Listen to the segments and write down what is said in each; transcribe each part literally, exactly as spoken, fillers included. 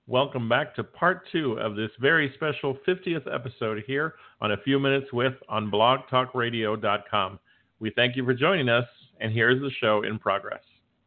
Welcome back to part two of this very special fiftieth episode here on A Few Minutes With on blog talk radio dot com. We thank you for joining us, and here's the show in progress.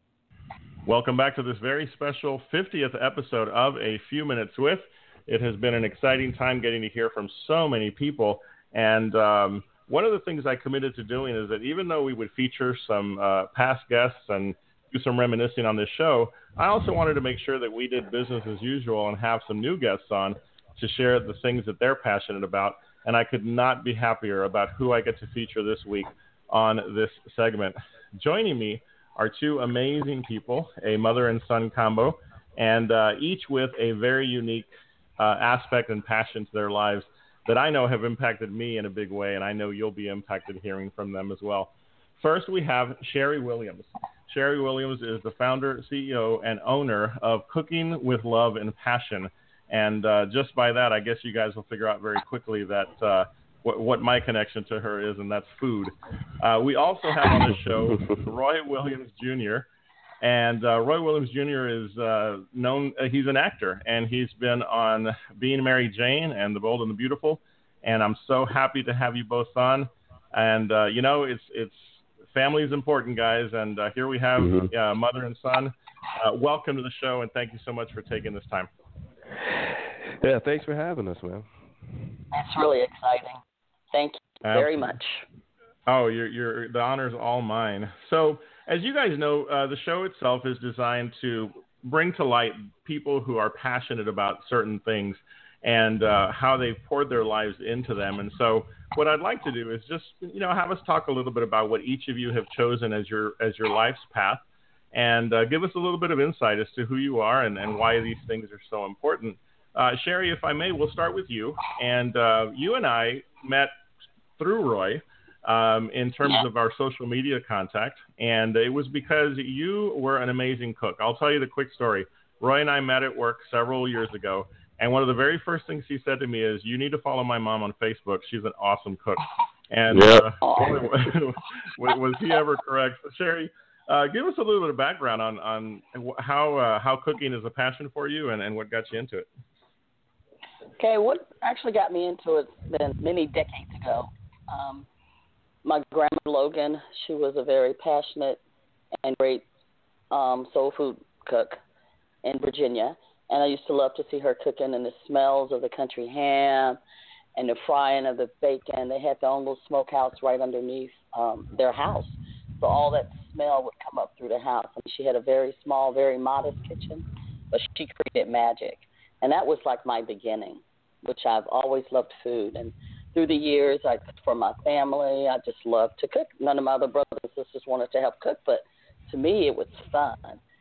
Welcome back to this very special fiftieth episode of A Few Minutes With. It has been an exciting time getting to hear from so many people, and um, one of the things I committed to doing is that even though we would feature some uh, past guests and do some reminiscing on this show, I also wanted to make sure that we did business as usual and have some new guests on to share the things that they're passionate about. And I could not be happier about who I get to feature this week on this segment. Joining me are two amazing people, a mother and son combo, and uh, each with a very unique uh, aspect and passion to their lives that I know have impacted me in a big way, and I know you'll be impacted hearing from them as well. First, we have Sherry Williams. Sherry Williams is the founder, C E O, and owner of Cooking with Love and Passion. And uh, just by that, I guess you guys will figure out very quickly that uh, what, what my connection to her is, and that's food. Uh, we also have on the show Roy Williams Junior And uh, Roy Williams Junior is uh, known, uh, he's an actor, and he's been on Being Mary Jane and The Bold and the Beautiful. And I'm so happy to have you both on. And, uh, you know, it's it's family is important, guys, and uh, here we have mm-hmm. uh, mother and son. Uh, welcome to the show, and thank you so much for taking this time. Yeah, thanks for having us, man. That's really exciting. Thank you very Absolutely. much. Oh, you're, you're, the honor's all mine. So, as you guys know, uh, the show itself is designed to bring to light people who are passionate about certain things and uh, how they've poured their lives into them. And so what I'd like to do is just, you know, have us talk a little bit about what each of you have chosen as your as your life's path, and uh, give us a little bit of insight as to who you are and, and why these things are so important. Uh, Sherry, if I may, we'll start with you. And uh, you and I met through Roy um, in terms of our social media contact, and it was because you were an amazing cook. I'll tell you the quick story. Roy and I met at work several years ago. And one of the very first things he said to me is, you need to follow my mom on Facebook. She's an awesome cook. And yep. uh, was he ever correct? So Sherry, uh, give us a little bit of background on, on how uh, how cooking is a passion for you and, and what got you into it. Okay, what actually got me into it then many decades ago. Um, my grandma Logan, she was a very passionate and great um, soul food cook in Virginia. And I used to love to see her cooking and the smells of the country ham and the frying of the bacon. They had their own little smokehouse right underneath um, their house. So all that smell would come up through the house. And she had a very small, very modest kitchen, but she created magic. And that was like my beginning, which I've always loved food. And through the years, I cooked for my family. I just loved to cook. None of my other brothers and sisters wanted to help cook, but to me it was fun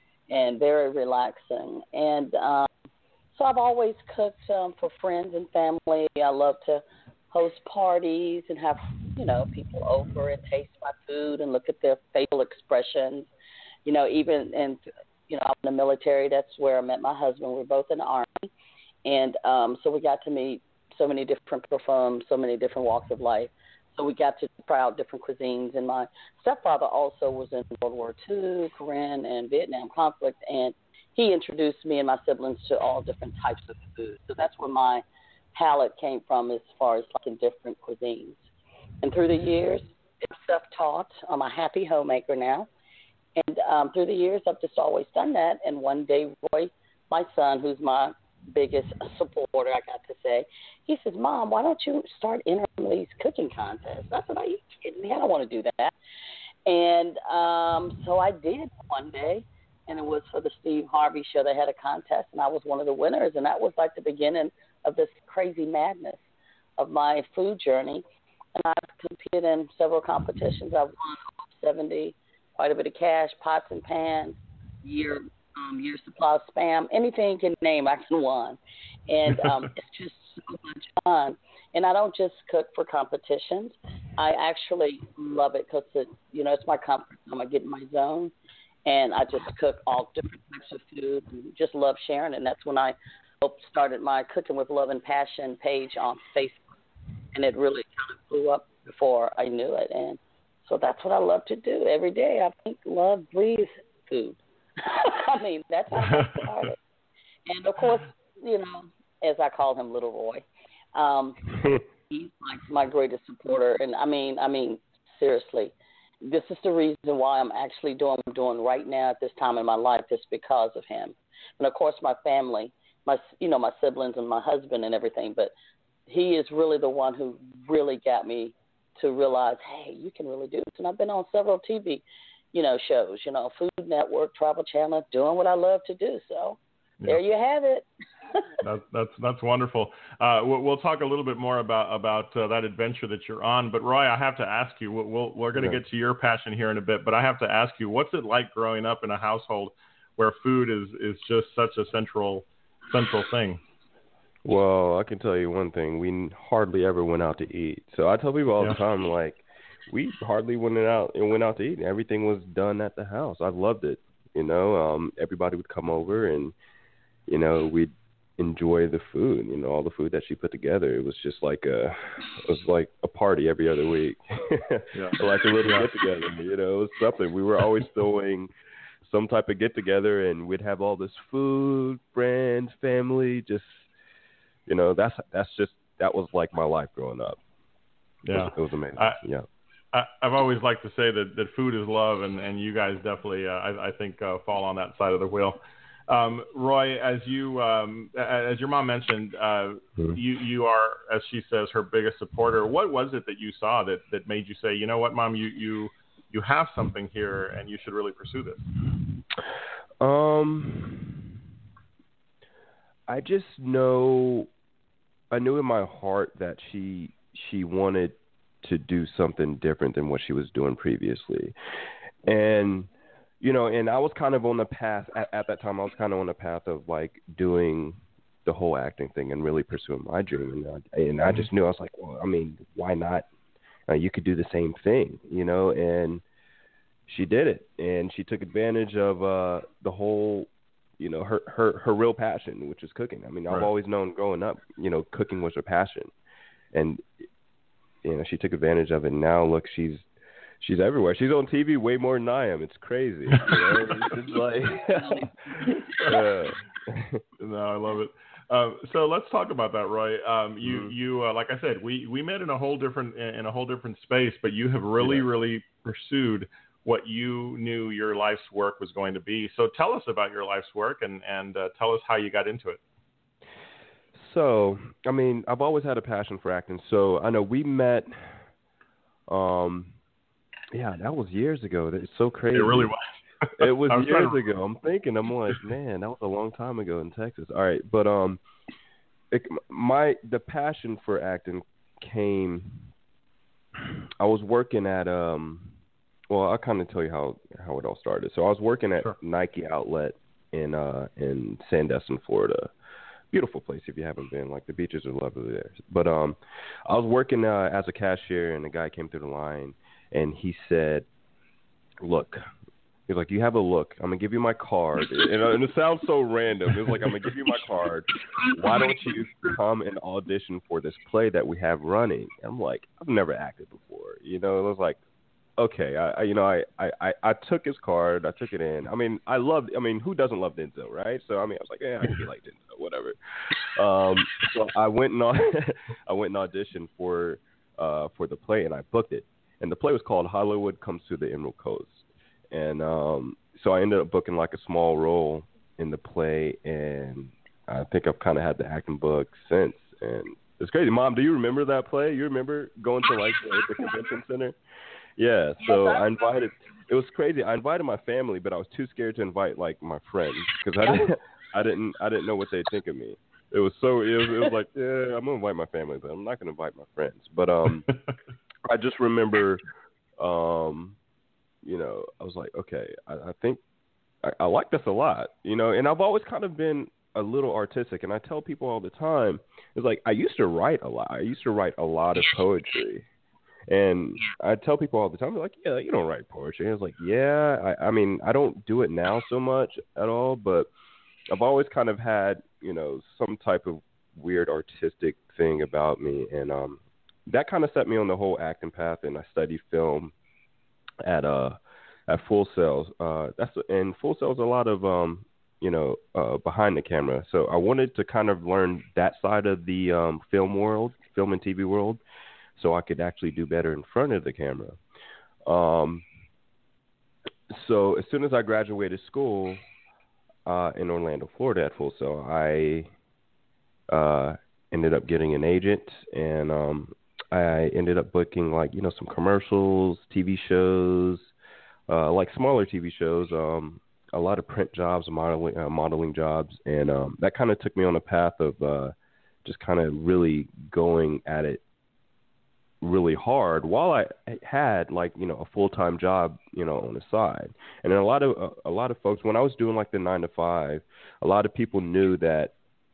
and very relaxing. And um, so I've always cooked um, for friends and family. I love to host parties and have, you know, people over and taste my food and look at their facial expressions. You know, even in, you know, I'm in the military. That's where I met my husband. We're both in the Army. And um, so we got to meet so many different people from so many different walks of life. So we got to try out different cuisines. And my stepfather also was in World War Two, Korean, and Vietnam conflict. And he introduced me and my siblings to all different types of food. So that's where my palate came from as far as like in different cuisines. And through the years, I'm self-taught. I'm a happy homemaker now. And um, through the years, I've just always done that. And one day, Roy, my son, who's my biggest supporter, I got to say, he says, Mom, why don't you start entering these cooking contests? I said, are you kidding me? I don't want to do that. And um, so I did one day, and it was for the Steve Harvey show. They had a contest, and I was one of the winners, and that was like the beginning of this crazy madness of my food journey. And I've competed in several competitions. I've won seventy, quite a bit of cash, pots and pans, year um, year supply of Spam, anything you can name, I can win. And um, it's just so much fun. And I don't just cook for competitions. I actually love it because, it, you know, it's my comfort zone. I get in my zone, and I just cook all different types of food and just love sharing it. And that's when I started my Cooking with Love and Passion page on Facebook. And it really kind of blew up before I knew it. And so that's what I love to do every day. I think love breathes food. I mean, that's how I started. And, of course, you know, as I call him, Little Roy. Um, he's my, my greatest supporter, and I mean, I mean, seriously, this is the reason why I'm actually doing what I'm doing right now at this time in my life, just because of him. And of course, my family, my you know, my siblings and my husband and everything. But he is really the one who really got me to realize, hey, you can really do this. And I've been on several T V, you know, shows, you know, Food Network, Travel Channel, doing what I love to do. So yeah. There you have it. that's that's that's wonderful. Uh, we'll, we'll talk a little bit more about about uh, that adventure that you're on. But Roy, I have to ask you. We'll, we'll, we're going to yeah. get to your passion here in a bit, but I have to ask you, what's it like growing up in a household where food is, is just such a central central thing? Well, I can tell you one thing: we hardly ever went out to eat. So I tell people all yeah. the time, like, we hardly went out and went out to eat. Everything was done at the house. I loved it. You know, um, everybody would come over and, you know, we'd enjoy the food, you know, all the food that she put together. It was just like a, it was like a party every other week. yeah. Like a little yeah. get together, you know, it was something. We were always throwing some type of get together, and we'd have all this food, friends, family, just, you know, that's, that's just, that was like my life growing up. Yeah. It was, it was amazing. I, yeah. I, I've always liked to say that, that food is love, and, and you guys definitely, uh, I, I think, uh, fall on that side of the wheel. Um, Roy, as you, um, as your mom mentioned, uh, mm-hmm. you, you are, as she says, her biggest supporter. What was it that you saw that, that made you say, you know what, Mom, you, you, you have something here and you should really pursue this? Um, I just know, I knew in my heart that she, she wanted to do something different than what she was doing previously. And, you know, and I was kind of on the path at, at that time. I was kind of on the path of like doing the whole acting thing and really pursuing my dream. And I, and I just knew, I was like, well, I mean, why not? Uh, you could do the same thing, you know. And she did it, and she took advantage of uh, the whole, you know, her, her her real passion, which is cooking. I mean, I've right. always known growing up, you know, cooking was her passion, and you know, she took advantage of it. And now look, she's. She's everywhere. She's on T V way more than I am. It's crazy. You know? It's like, yeah. No, I love it. Um, so let's talk about that, Roy. Um, you, mm-hmm. you, uh, like I said, we, we met in a whole different in a whole different space, but you have really, yeah. really pursued what you knew your life's work was going to be. So tell us about your life's work and and uh, tell us how you got into it. So, I mean, I've always had a passion for acting. So I know we met. Um. Yeah, that was years ago. It's so crazy. It really was. It was, was years to... ago. I'm thinking, I'm like, man, that was a long time ago in Texas. All right, but um, it, my the passion for acting came. I was working at um, well, I'll kind of tell you how how it all started. So I was working at sure. Nike Outlet in uh in Sandestin, Florida. Beautiful place if you haven't been. Like the beaches are lovely there. But um, I was working uh, as a cashier, and a guy came through the line. And he said, look, he's like, you have a look. I'm going to give you my card. And, and it sounds so random. It was like, I'm going to give you my card. Why don't you come and audition for this play that we have running? And I'm like, I've never acted before. You know, it was like, okay. I, I you know, I, I, I took his card. I took it in. I mean, I loved, I mean, who doesn't love Denzel, right? So, I mean, I was like, yeah, I can be like Denzel, whatever. Um, so I went and, I went and auditioned for, uh, for the play, and I booked it. And the play was called Hollywood Comes to the Emerald Coast. And um, so I ended up booking like a small role in the play, and I think I've kind of had the acting bug since. And it's crazy. Mom, do you remember that play? You remember going to like the, the convention center? Yeah, so I invited – it was crazy. I invited my family, but I was too scared to invite like my friends because I didn't, I didn't I didn't know what they'd think of me. It was so – it was, it was like, yeah, I'm going to invite my family, but I'm not going to invite my friends. But um. I just remember, um, you know, I was like, okay, I, I think I, I like this a lot, you know, and I've always kind of been a little artistic. And I tell people all the time, it's like I used to write a lot. I used to write a lot of poetry. And I tell people all the time, they're like, yeah, you don't write poetry. And I was like, yeah, I, I mean, I don't do it now so much at all, but I've always kind of had, you know, some type of weird artistic thing about me. And, um, that kind of set me on the whole acting path, and I studied film at uh at Full Sail. Uh, that's and Full Sail is a lot of um you know, uh, behind the camera. So I wanted to kind of learn that side of the um, film world, film and T V world, so I could actually do better in front of the camera. Um, so as soon as I graduated school uh, in Orlando, Florida at Full Sail, I uh, ended up getting an agent, and um, I ended up booking, like, you know, some commercials, T V shows, uh, like smaller T V shows, um, a lot of print jobs, modeling, uh, modeling jobs, and um, that kind of took me on a path of uh, just kind of really going at it really hard while I had, like, you know, a full-time job, you know, on the side. And then a lot of uh, a lot of folks, when I was doing like the nine to five, a lot of people knew that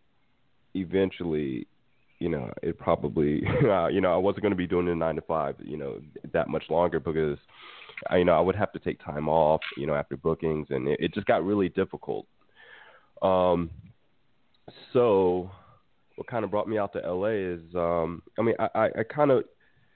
eventually, you know, it probably, uh, you know, I wasn't going to be doing the nine to five, you know, that much longer, because, I, you know, I would have to take time off, you know, after bookings, and it, it just got really difficult. Um, so what kind of brought me out to L A is, um, I mean, I, I, I kind of,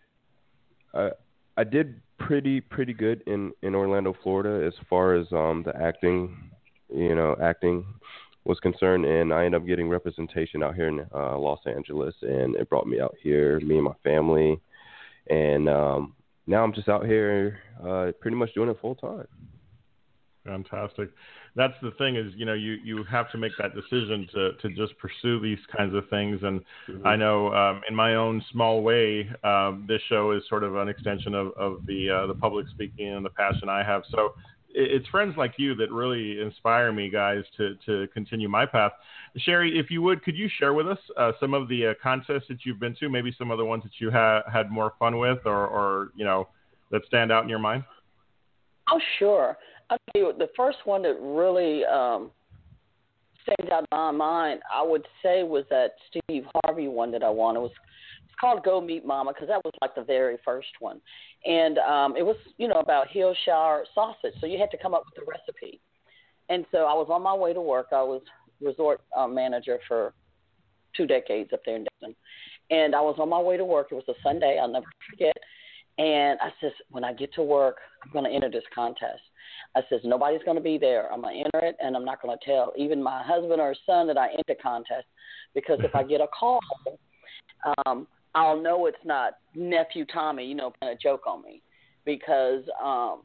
I, I did pretty, pretty good in, in Orlando, Florida, as far as um, the acting, you know, acting was concerned, and I ended up getting representation out here in uh, Los Angeles, and it brought me out here, me and my family, and um, now I'm just out here uh, pretty much doing it full time. Fantastic. That's the thing is, you know, you, you have to make that decision to, to just pursue these kinds of things. And mm-hmm. I know um, in my own small way, um, this show is sort of an extension of, of the uh, the public speaking and the passion I have. So it's friends like you that really inspire me, guys, to, to continue my path. Sherry, if you would, could you share with us uh, some of the uh, contests that you've been to, maybe some of the ones that you ha- had more fun with, or, or, you know, that stand out in your mind? Oh, sure. I'll tell you, the first one that really um, stands out in my mind, I would say, was that Steve Harvey one that I won. It was it's called Go Meet Mama, because that was like the very first one. And um, it was, you know, about Hillshire sausage. So you had to come up with a recipe. And so I was on my way to work. I was resort uh, manager for two decades up there in Destin. And I was on my way to work. It was a Sunday. I'll never forget. And I says, when I get to work, I'm going to enter this contest. I says, nobody's going to be there. I'm going to enter it, and I'm not going to tell even my husband or son that I entered the contest, because if I get a call, um, I'll know it's not nephew Tommy, you know, playing a joke on me. Because um,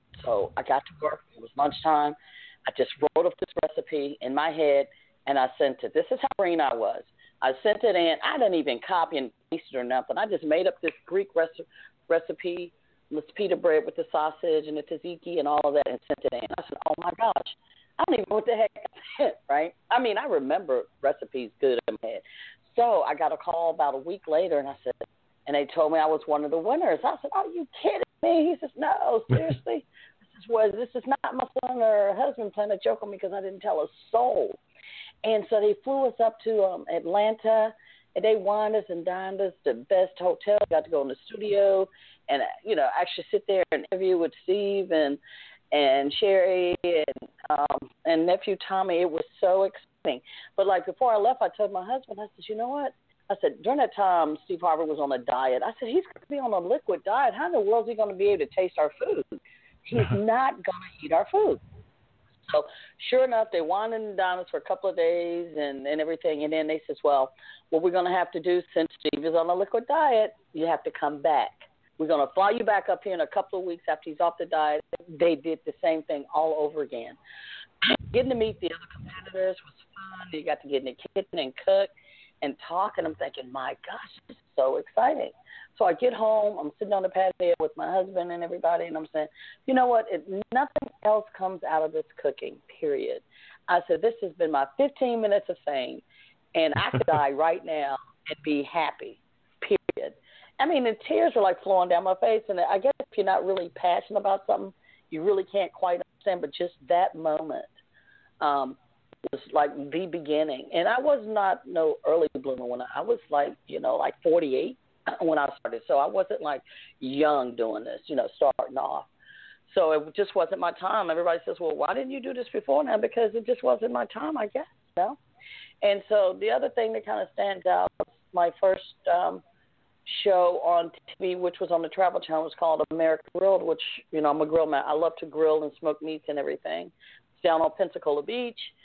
so I got to work. It was lunchtime. I just wrote up this recipe in my head, and I sent it. This is how green I was. I sent it in. I didn't even copy and paste it or nothing. I just made up this Greek recipe. recipe, this pita bread with the sausage and the tzatziki and all of that, and sent it in. I said, oh, my gosh, I don't even know what the heck I said, right? I mean, I remember recipes good in my head. So I got a call about a week later, and I said, and they told me I was one of the winners. I said, are you kidding me? He says, no, seriously? I said, well, this is not my son or husband playing a joke on me, because I didn't tell a soul. And so they flew us up to um, Atlanta, and they wined us and dined us, the best hotel. Got to go in the studio and, you know, actually sit there and interview with Steve and and Sherry and um, and nephew Tommy. It was so exciting. But, like, before I left, I told my husband, I said, you know what? I said, during that time, Steve Harvey was on a diet. I said, he's going to be on a liquid diet. How in the world is he going to be able to taste our food? He's not going to eat our food. So sure enough, they wined and dined us for a couple of days and, and everything. And then they says, well, what we're going to have to do, since Steve is on a liquid diet, you have to come back. We're going to fly you back up here in a couple of weeks after he's off the diet. They did the same thing all over again. Getting to meet the other competitors was fun. You got to get in the kitchen and cook and talk. And I'm thinking, my gosh, this is so exciting. So I get home, I'm sitting on the patio with my husband and everybody, and I'm saying, you know what, it, nothing else comes out of this cooking, period. I said, this has been my fifteen minutes of fame, and I could die right now and be happy, period. I mean, the tears are like flowing down my face, and I guess if you're not really passionate about something, you really can't quite understand, but just that moment um, was like the beginning. And I was not no early bloomer when I, I was like, you know, like forty-eight. When I started. So I wasn't like young doing this, you know, starting off. So it just wasn't my time. Everybody says, well, why didn't you do this before now? Because it just wasn't my time, I guess, you know. And so the other thing that kind of stands out was my first um, show on T V, which was on the Travel Channel, was called American Grilled, which, you know, I'm a grill man. I love to grill and smoke meats and everything. It's down on Pensacola Beach.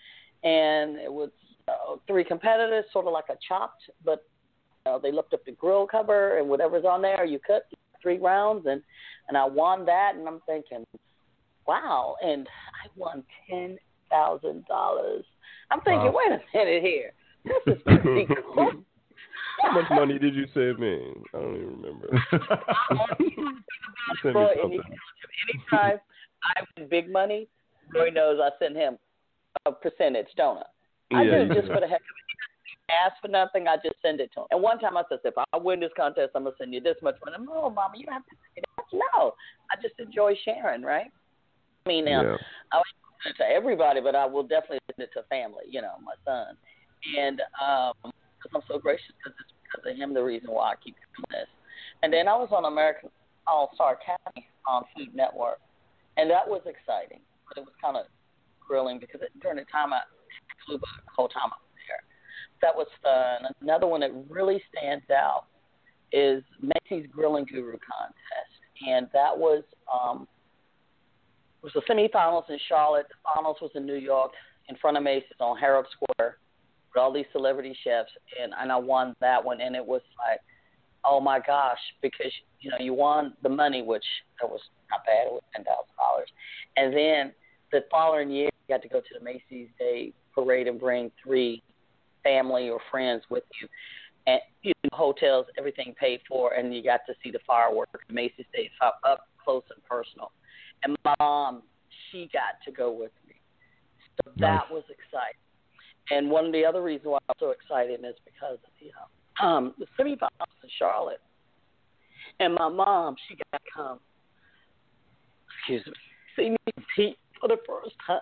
and it was uh, three competitors, sort of like a chopped, but you know, they looked up the grill cover and whatever's on there, you cook three rounds, and and I won that, and I'm thinking, wow, and I won ten thousand dollars. I'm thinking, wow. Wait a minute here, this is pretty cool. How much money did you save me? I don't even remember. You sent me something. Anytime I win big money, Roy knows I send him a percentage, don't I? I yeah, do just do. For the heck of it. Ask for nothing, I just send it to him. And one time I said, if I win this contest, I'm going to send you this much money. No, Mama, you don't have to say that. No, I just enjoy sharing, right? I mean, now, yeah. I was send it to everybody, but I will definitely send it to family, you know, my son. And um, I'm so gracious because it's because of him the reason why I keep doing this. And then I was on American All-Star Academy on Food Network, and that was exciting, but it was kind of grilling because it, during the time I flew the whole time I was there. That was fun. Another one that really stands out is Macy's Grilling Guru Contest, and that was um, it was the semifinals in Charlotte. The finals was in New York in front of Macy's on Herald Square with all these celebrity chefs, and, and I won that one, and it was like, oh my gosh, because you know you won the money, which that was not bad. It was ten thousand dollars, and then the following year you got to go to the Macy's Day Parade and bring three family or friends with you, and you know, hotels, everything paid for, and you got to see the fireworks. Macy's Day up close and personal, and my mom, she got to go with me, so that nice. Was exciting. And one of the other reasons why I'm so excited is because you know. Um, the semifinals in Charlotte, and my mom, she got to come, excuse me, see me compete for the first time.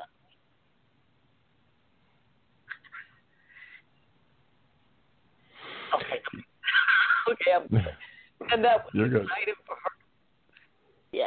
Okay, okay, I'm good. And that was You're good. exciting for her. Yeah.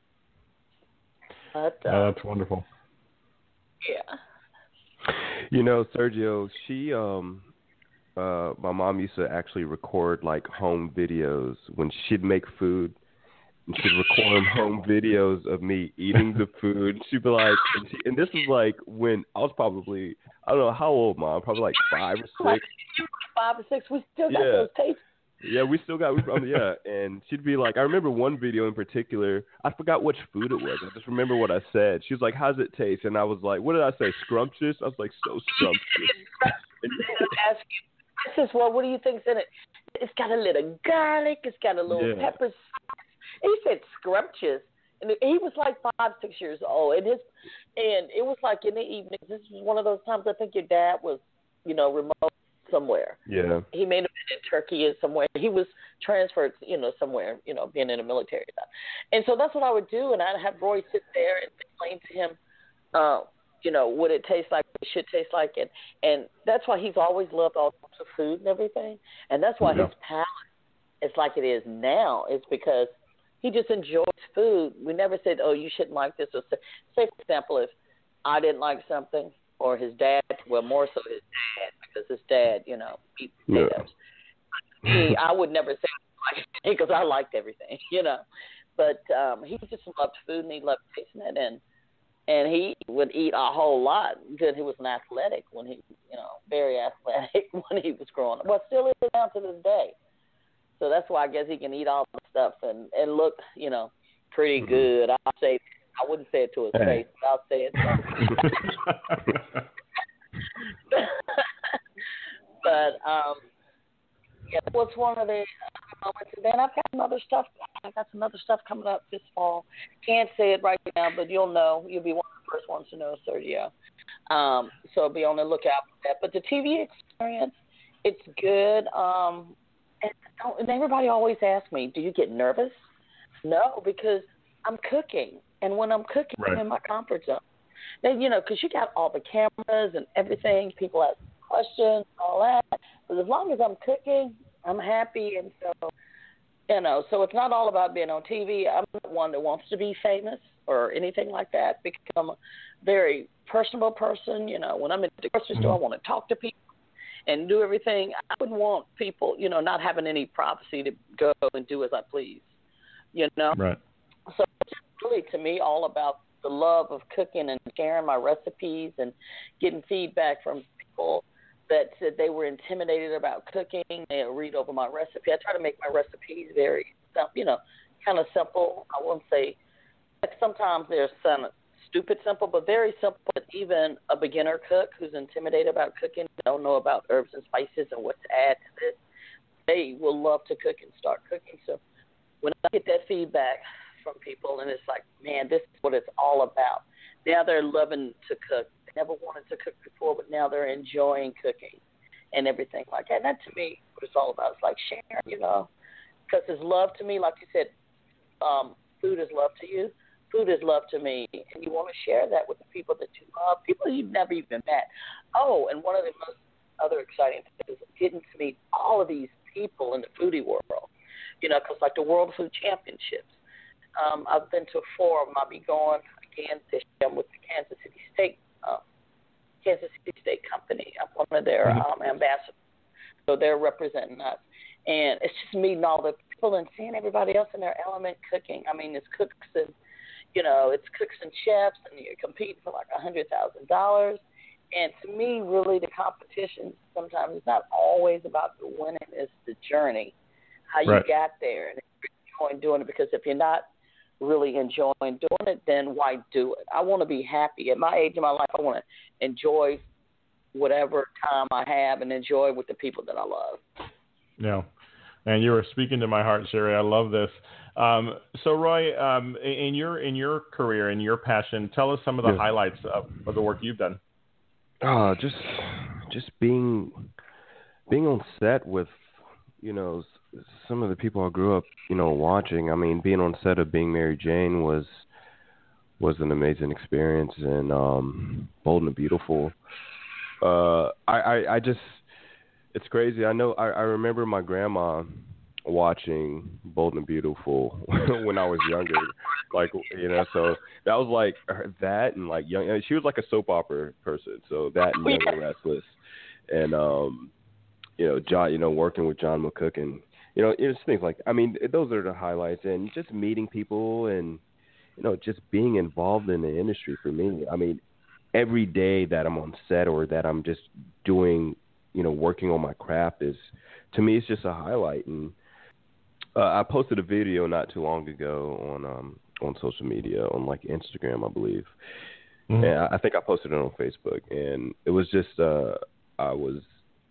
But, uh, oh, that's wonderful. Yeah. You know, Sergio, she um. Uh, my mom used to actually record like home videos when she'd make food, and she'd record home videos of me eating the food. She'd be like, and, she, and this was like when I was probably, I don't know how old, Mom, probably like five or six. Five or six, we still got yeah. those tapes. Yeah, we still got, we probably, yeah. And she'd be like, I remember one video in particular. I forgot which food it was. I just remember what I said. She was like, "How's it taste?" And I was like, "What did I say? Scrumptious?" I was like, "So scrumptious." Ask you. I says, well, what do you think's in it? It's got a little garlic. It's got a little yeah. pepper sauce. And he said scrumptious. And he was like five, six years old. And his, and it was like in the evenings. This was one of those times I think your dad was, you know, remote somewhere. Yeah. He may have been in Turkey or somewhere. He was transferred, you know, somewhere, you know, being in the military. And so that's what I would do. And I'd have Roy sit there and explain to him, uh, you know, what it tastes like, what it should taste like. And, and that's why he's always loved all sorts of food and everything. And that's why yeah. his palate is like it is now. It's because he just enjoys food. We never said, oh, you shouldn't like this. Or say, say, for example, if I didn't like something or his dad, well, more so his dad, because his dad, you know, eats potatoes. Yeah. He, I would never say because I liked everything, you know. But um, he just loved food and he loved tasting it. And And he would eat a whole lot. Good, he was an athletic when he, you know, very athletic when he was growing up. Well, still is now to this day. So that's why I guess he can eat all the stuff and, and look, you know, pretty good. I'll say, I wouldn't say it to his hey. face, but I'll say it. But um, yeah, that was one of the moments. And then I've got some other stuff. I got some other stuff coming up this fall. Can't say it right now, but you'll know. You'll be one of the first ones to know, Sergio. Um, so be on the lookout for that. But the T V experience, it's good. Um, and, and everybody always asks me, do you get nervous? No, because I'm cooking. And when I'm cooking, right. I'm in my comfort zone. Then, you know, because you got all the cameras and everything. People ask questions, all that. But as long as I'm cooking, I'm happy. And so, you know, so it's not all about being on T V. I'm not one that wants to be famous or anything like that because I'm a very personable person. You know, when I'm in the grocery store, I want to talk to people and do everything. I wouldn't want people, you know, not having any privacy to go and do as I please, you know. Right. So it's really, to me, all about the love of cooking and sharing my recipes and getting feedback from people that said they were intimidated about cooking. They'll read over my recipe. I try to make my recipes very, you know, kind of simple. I won't say, like sometimes they're some stupid simple, but very simple. But even a beginner cook who's intimidated about cooking, don't know about herbs and spices and what to add to this, they will love to cook and start cooking. So when I get that feedback from people and it's like, man, this is what it's all about. Now they're loving to cook. They never wanted to cook before, but now they're enjoying cooking and everything like that. And that to me, what it's all about is like sharing, you know, because it's love to me. Like you said, um, food is love to you. Food is love to me, and you want to share that with the people that you love, people you've never even met. Oh, and one of the most other exciting things is getting to meet all of these people in the foodie world, you know, because like the World Food Championships, um, I've been to four of them. I'll be going again this year with the Kansas City Steak, um, Kansas City Steak Company. I'm one of their um, ambassadors, so they're representing us. And it's just meeting all the people and seeing everybody else in their element cooking. I mean, it's cooks and You know, it's cooks and chefs, and you're competing for like a hundred thousand dollars. And to me, really, the competition sometimes it's not always about the winning; it's the journey, how you right. got there, and if you're enjoying doing it. Because if you're not really enjoying doing it, then why do it? I want to be happy at my age in my life. I want to enjoy whatever time I have and enjoy with the people that I love. Yeah, and you were speaking to my heart, Sherry. I love this. Um, so, Roy, um, in your in your career, in your passion, tell us some of the yeah. highlights of, of the work you've done. Uh, just just being being on set with, you know, some of the people I grew up, you know, watching. I mean, being on set of Being Mary Jane was was an amazing experience, and um, Bold and Beautiful. Uh, I, I I just it's crazy. I know I, I remember my grandma watching Bold and Beautiful when I was younger, like, you know, so that was like that and like young. She was like a soap opera person, so that and Young and Restless, and um, you know, John, you know, working with John McCook, and you know, it's things like, I mean, those are the highlights, and just meeting people, and you know, just being involved in the industry for me. I mean, every day that I'm on set or that I'm just doing, you know, working on my craft is, to me, it's just a highlight. And Uh, I posted a video not too long ago on um, on social media, on like Instagram, I believe, mm-hmm. and I, I think I posted it on Facebook. And it was just uh, I was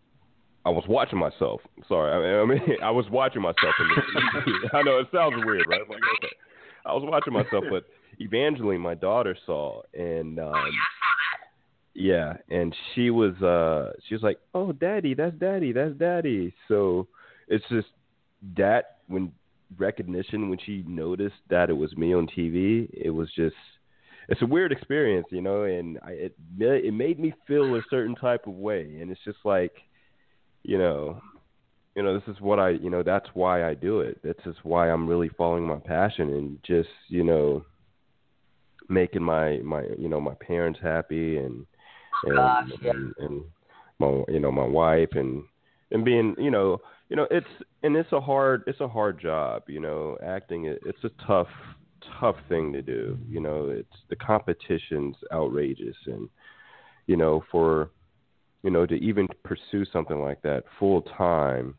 I was watching myself. Sorry, I, I mean I was watching myself. In the, I know it sounds weird, right? Like, okay. I was watching myself, but Evangeline, my daughter, saw, and um, yeah, and she was uh, she was like, "Oh, Daddy, that's Daddy, that's Daddy." So it's just that. When recognition, when she noticed that it was me on T V, it was just, it's a weird experience, you know, and I, it it made me feel a certain type of way, and it's just like, you know, you know, this is what I, you know, that's why I do it. This is why I'm really following my passion and just, you know, making my my you know my parents happy and and Gosh, yeah. and, and my you know my wife and and being, you know. You know, it's and it's a hard it's a hard job. You know, acting it's a tough tough thing to do. You know, it's the competition's outrageous, and you know, for you know to even pursue something like that full time,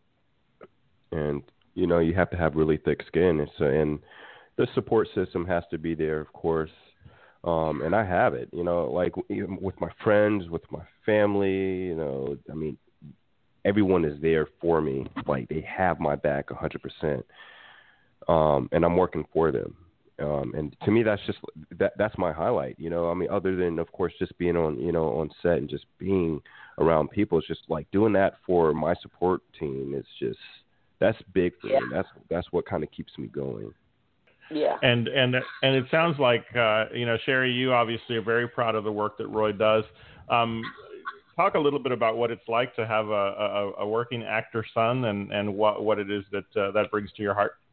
and you know, you have to have really thick skin. And so, and the support system has to be there, of course. Um, and I have it. You know, like even with my friends, with my family. You know, I mean. Everyone is there for me. Like, they have my back one hundred percent. Um, and I'm working for them. Um, and to me, that's just, that that's my highlight, you know, I mean, other than, of course, just being on, you know, on set and just being around people. It's just like doing that for my support team. It's just, that's big for yeah. me. That's, that's what kind of keeps me going. Yeah. And, and, and it sounds like, uh, you know, Sherry, you obviously are very proud of the work that Roy does. Um, Talk a little bit about what it's like to have a, a, a working actor son, and, and what, what it is that uh, that brings to your heart.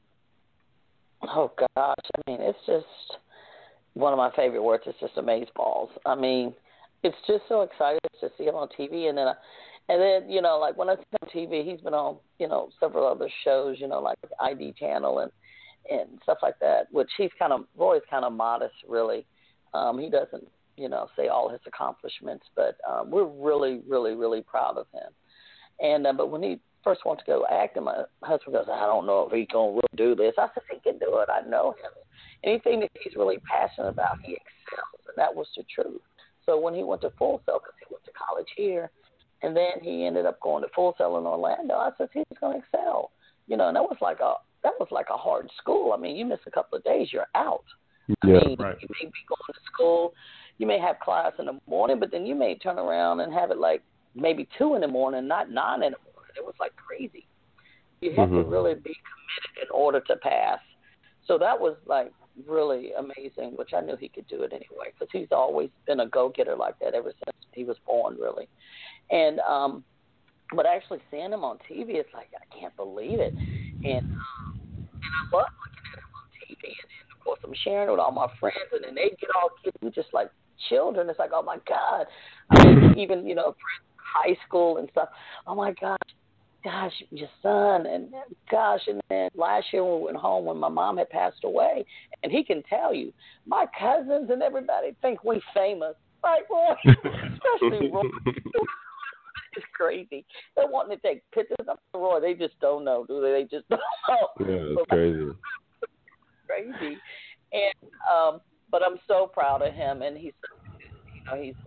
Oh gosh, I mean, it's just one of my favorite words. It's just amazeballs. I mean, it's just so exciting to see him on T V, and then, I, and then you know, like when I see him on T V, he's been on you know several other shows, you know, like I D Channel, and and stuff like that. Which he's kind of Roy's kind of modest, really. Um, he doesn't, you know, say all his accomplishments, but um, we're really, really, really proud of him. And uh, but when he first wanted to go acting, my husband goes, I don't know if he's gonna really do this. I said, he can do it. I know him. Anything that he's really passionate about, he excels, and that was the truth. So when he went to Full Sail, because he went to college here, and then he ended up going to Full Sail in Orlando, I said he's going to excel. You know, and that was like a that was like a hard school. I mean, you miss a couple of days, you're out. Yeah. I mean, right. you may be going to school, you may have class in the morning, but then you may turn around and have it like maybe two in the morning, not nine in the morning. It was like crazy. You have mm-hmm. to really be committed in order to pass. So that was like really amazing, which I knew he could do it anyway, because he's always been a go-getter like that ever since he was born, really. And um, but actually seeing him on T V, it's like I can't believe it. And um, and I love looking at him on T V. And then of course I'm sharing it with all my friends, and then they get all kids, we just like children. It's like, oh my God. I mean, even you know, high school and stuff. Oh my gosh. Gosh, your son, and gosh, and then last year when we went home when my mom had passed away, and he can tell you, my cousins and everybody think we famous. Like, well, especially Roy. It's crazy. They're wanting to take pictures of Roy. They just don't know, do they? They just don't know. Yeah, it's crazy. Crazy. And, um, but I'm so proud of him, and he's, you know, he's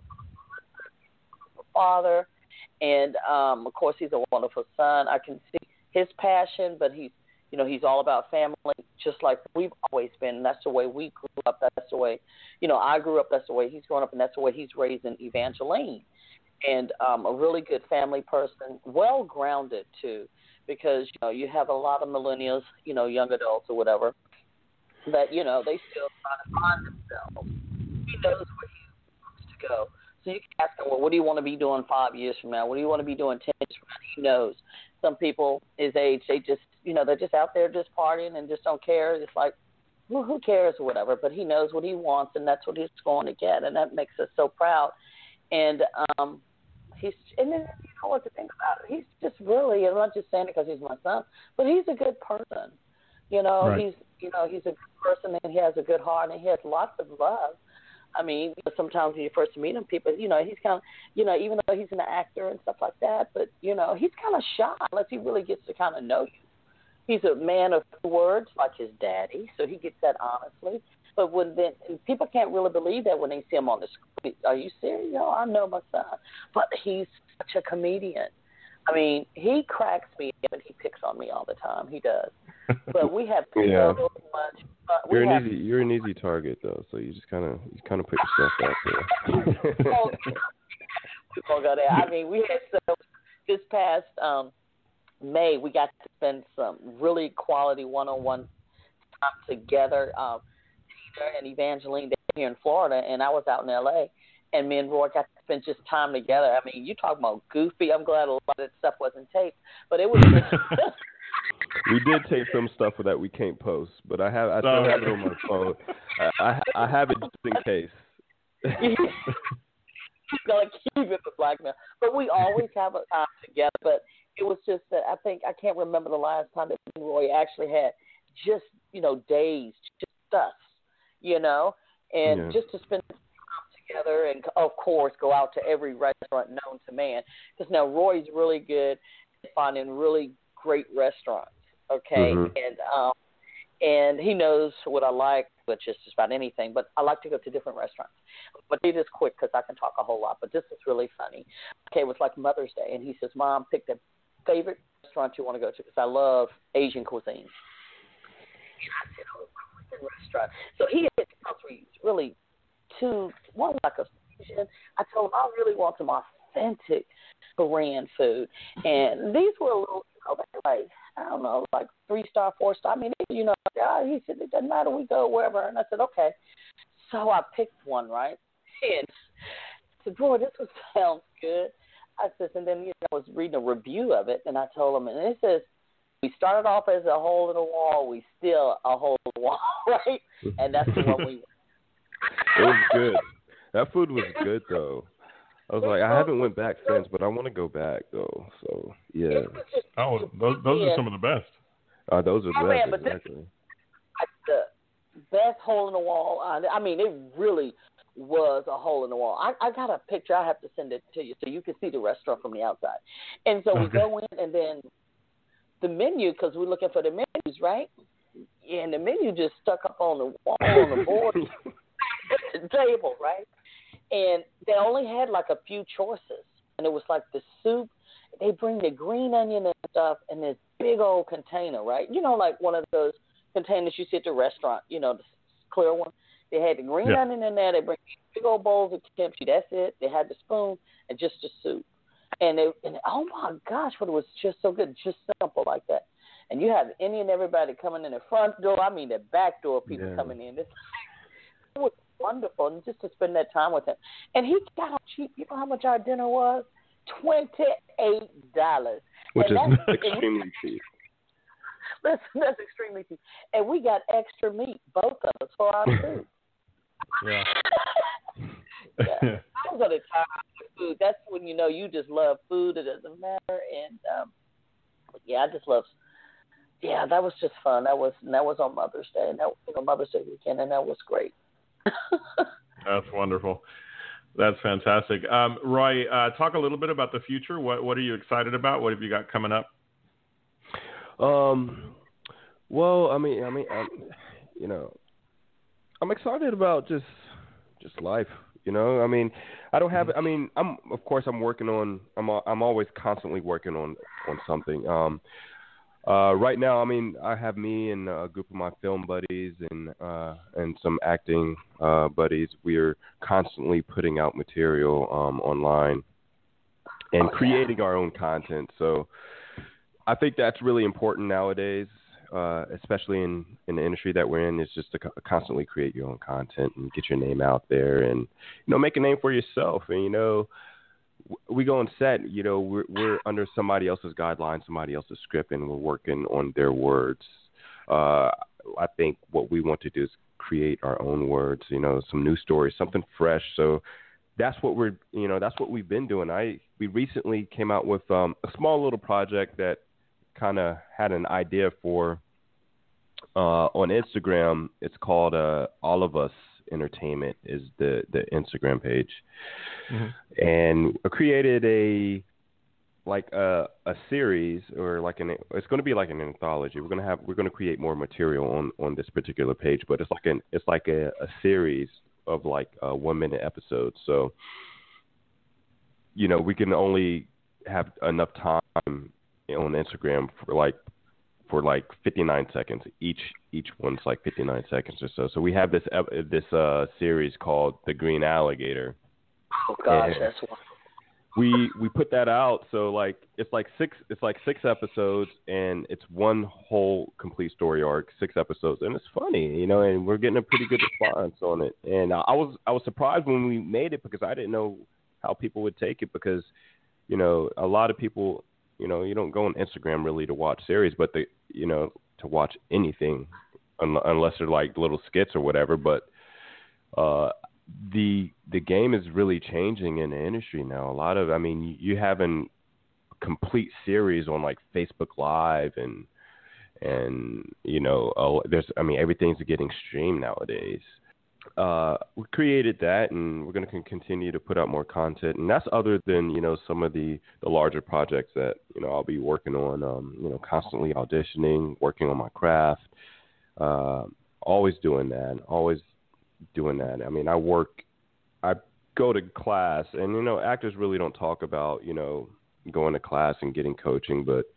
a father. And, um, of course, he's a wonderful son. I can see his passion, but he's, you know, he's all about family, just like we've always been. And that's the way we grew up. That's the way, you know, I grew up. That's the way he's grown up, and that's the way he's raising Evangeline. And um, a really good family person, well-grounded, too, because, you know, you have a lot of millennials, you know, young adults or whatever, that, you know, they still try to find themselves. He knows where he wants to go. So you can ask him, well, what do you want to be doing five years from now? What do you want to be doing ten years from now? He knows. Some people his age, they just, you know, they're just out there just partying and just don't care. It's like, well, who cares or whatever. But he knows what he wants, and that's what he's going to get, and that makes us so proud. And um, he's, and then you know what to think about it. He's just really, I'm not just saying it because he's my son, but he's a good person. You know, right. he's, you know, he's a good person, and he has a good heart, and he has lots of love. I mean, sometimes when you first meet him, people, you know, he's kind of, you know, even though he's an actor and stuff like that, but, you know, he's kind of shy unless he really gets to kind of know you. He's a man of words like his daddy, so he gets that honestly. But when then people can't really believe that when they see him on the screen. Are you serious? No, I know my son. But he's such a comedian. I mean, he cracks me up and he picks on me all the time. He does. But we have yeah. so much. But we you're have, an easy, you're an easy target though, so you just kind of, you kind of put yourself out there. oh, we won't go there. I mean, we had so this past um, May, we got to spend some really quality one-on-one time together. Um, Tina and Evangeline here in Florida, and I was out in L A. And me and Roy got to spend just time together. I mean, you talking about goofy. I'm glad a lot of that stuff wasn't taped, but it was. We did tape some stuff that we can't post, but I have I still have it on my phone. I, I I have it just in case. He's gonna keep it for blackmail, but we always have a time together. But it was just that I think I can't remember the last time that me and Roy actually had just you know days, just us, you know, and yeah. just to spend time together, and of course go out to every restaurant known to man. Because now Roy's really good at finding really great restaurants. Okay, mm-hmm. and um, and he knows what I like, which is just about anything. But I like to go to different restaurants. But it is quick because I can talk a whole lot. But this is really funny. Okay, it was like Mother's Day, and he says, "Mom, pick the favorite restaurant you want to go to," because I love Asian cuisine. And I said, "Oh, Korean restaurant." So he had three really two, one like a Asian. I told him I really want some authentic Korean food, and these were a little. Oh, like, I don't know, like three-star, four-star. I mean, you know, God, he said, it doesn't matter, we go wherever. And I said, okay. So I picked one, right? And I said, boy, this one sounds good. I said, and then, you know, I was reading a review of it, and I told him, and it says, we started off as a hole in the wall, we still a hole in the wall, right? And that's the one we went. It was good. That food was good, though. I was like, I haven't went back since, but I want to go back though. So yeah. Oh, those those are some of the best. Uh, those are the oh, best, man, but exactly. This, the best hole in the wall. Uh, I mean, it really was a hole in the wall. I, I got a picture. I have to send it to you so you can see the restaurant from the outside. And so we okay. go in, and then the menu, because we're looking for the menus, right? And the menu just stuck up on the wall, on the board, at the table, right? And they only had like a few choices. And it was like the soup. They bring the green onion and stuff in this big old container, right? You know, like one of those containers you see at the restaurant, you know, the clear one. They had the green yeah. onion in there. They bring big old bowls of kimchi. That's it. They had the spoon and just the soup. And, they, and oh, my gosh, but it was just so good, just simple like that. And you have any and everybody coming in the front door. I mean, the back door people yeah. coming in. It's, it was wonderful, and just to spend that time with him. And he got out cheap. You know how much our dinner was? twenty-eight dollars. Which and is that's, extremely cheap. Listen, that's extremely cheap. And we got extra meat, both of us, for our food. Yeah. yeah. Those are the times with food. That's when you know you just love food. It doesn't matter. And, um, yeah, I just love Yeah, that was just fun. That was that was on Mother's Day, and that you know, Mother's Day weekend, and that was great. That's wonderful. That's fantastic. Um, Roy, uh, talk a little bit about the future. What what are you excited about? What have you got coming up? Um, well, I mean, I mean, I'm, you know, I'm excited about just just life. You know, I mean, I don't have. I mean, I'm of course I'm working on. I'm I'm always constantly working on on something. Um, uh, right now, I mean, I have me and a group of my film buddies and uh, and some acting uh, buddies. We are constantly putting out material um, online and creating our own content. So I think that's really important nowadays, uh, especially in, in the industry that we're in, is just to co- constantly create your own content and get your name out there and, you know, make a name for yourself. And, you know, we go on set, you know, we're, we're under somebody else's guidelines, somebody else's script, and we're working on their words. Uh, I think what we want to do is create our own words, you know, some new stories, something fresh. So that's what we're, you know, that's what we've been doing. I, we recently came out with um, a small little project that kind of had an idea for uh, on Instagram. It's called uh, All of Us Entertainment is the, the Instagram page. Mm-hmm. And I created a like a, a series or like an it's going to be like an anthology. We're going to have we're going to create more material on, on this particular page, but it's like an it's like a, a series of like uh, one minute episodes. So you know we can only have enough time on Instagram for like for like fifty-nine seconds. Each each one's like fifty-nine seconds or so. So we have this this uh, series called The Green Alligator. Oh gosh, and that's wonderful. We we put that out. So like it's like six it's like six episodes, and it's one whole complete story arc, six episodes, and it's funny, you know. And we're getting a pretty good response on it. And I was I was surprised when we made it because I didn't know how people would take it because you know a lot of people. You know, you don't go on Instagram really to watch series, but the you know to watch anything un- unless they're like little skits or whatever. But uh, the the game is really changing in the industry now. A lot of, I mean, you, you having a complete series on like Facebook Live and and you know uh, there's I mean everything's getting streamed nowadays. Uh, we created that, and we're going to continue to put out more content. And that's other than, you know, some of the, the larger projects that, you know, I'll be working on, um, you know, constantly auditioning, working on my craft, uh, always doing that, always doing that. I mean, I work, I go to class, and, you know, actors really don't talk about, you know, going to class and getting coaching, but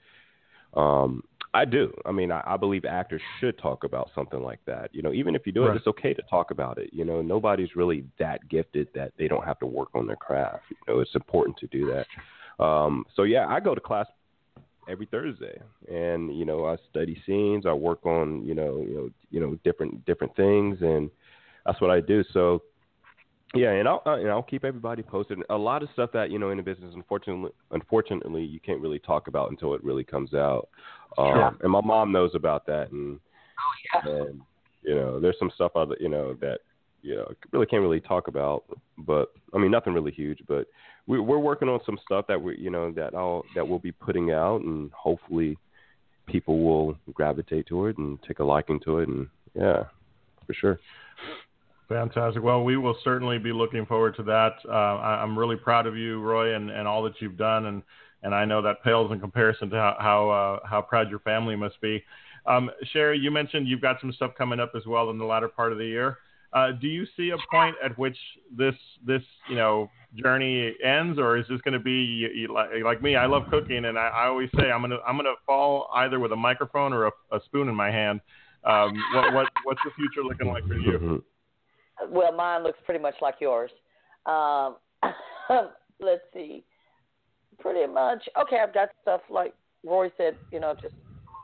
um, I do. I mean, I, I believe actors should talk about something like that. You know, even if you do it, right. It's okay to talk about it. You know, nobody's really that gifted that they don't have to work on their craft. You know, it's important to do that. Um, so, yeah, I go to class every Thursday, and, you know, I study scenes. I work on, you know, you know, you know, different different things, and that's what I do. So, yeah, and I'll, and I'll keep everybody posted. A lot of stuff that, you know, in the business, unfortunately, unfortunately, you can't really talk about until it really comes out. Sure. Um, and my mom knows about that. And, oh, yeah. and, you know, there's some stuff, other, you know, that, you know, really can't really talk about. But, I mean, nothing really huge. But we, we're working on some stuff that, we, you know, that, I'll, that we'll be putting out. And hopefully people will gravitate to it and take a liking to it and, yeah, for sure. Fantastic. Well, we will certainly be looking forward to that. Uh, I, I'm really proud of you, Roy, and, and all that you've done, and, and I know that pales in comparison to how how, uh, how proud your family must be. Um, Sherry, you mentioned you've got some stuff coming up as well in the latter part of the year. Uh, do you see a point at which this this you know journey ends, or is this going to be you, you, like, like me? I love cooking, and I, I always say I'm gonna I'm gonna fall either with a microphone or a, a spoon in my hand. Um, what what what's the future looking like for you? Well, mine looks pretty much like yours. Um, let's see. Pretty much. Okay, I've got stuff like Roy said, you know, just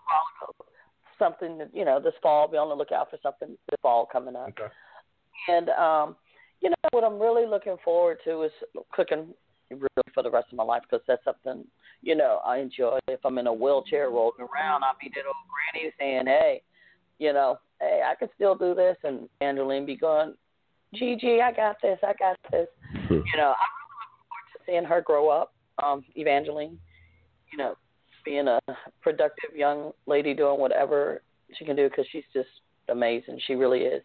something that, you know, this fall, be on the lookout for something this fall coming up. Okay. And, um, you know, what I'm really looking forward to is cooking really for the rest of my life, because that's something, you know, I enjoy. If I'm in a wheelchair rolling around, I'll be that old granny saying, hey, you know, hey, I can still do this. And Angeline be going, Gigi, I got this, I got this. You know, I'm really looking forward to seeing her grow up, um, Evangeline, you know, being a productive young lady doing whatever she can do, because she's just amazing. She really is.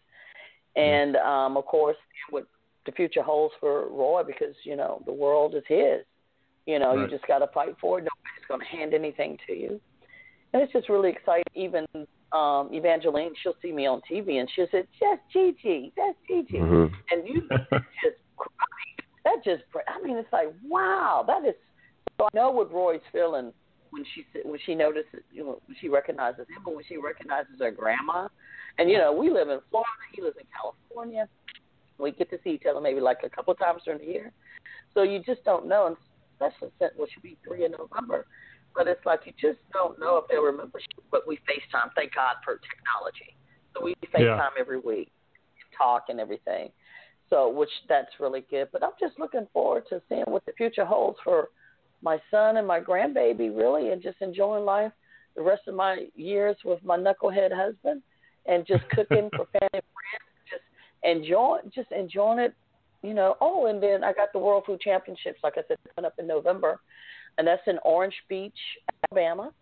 And, um, of course, what the future holds for Roy, because, you know, the world is his. You know, right. You just got to fight for it. Nobody's going to hand anything to you. And it's just really exciting. Even um, Evangeline, she'll see me on T V, and she'll say, that's Gigi, that's Gigi. Mm-hmm. And you just cry. That just, I mean, it's like, wow, that is, so I know what Roy's feeling when she when she notices, you know, when she recognizes him, but when she recognizes her grandma. And, you know, we live in Florida, he lives in California. We get to see each other maybe like a couple of times during the year. So you just don't know, and especially since, well, she'll be three in November. But it's like you just don't know if they'll remember. But we FaceTime. Thank God for technology. So we FaceTime yeah. every week, talk and everything. So, which that's really good. But I'm just looking forward to seeing what the future holds for my son and my grandbaby, really, and just enjoying life the rest of my years with my knucklehead husband, and just cooking for family and friends, just enjoying, just enjoying it, you know. Oh, and then I got the World Food Championships, like I said, coming up in November, and that's in Orange Beach, Alabama.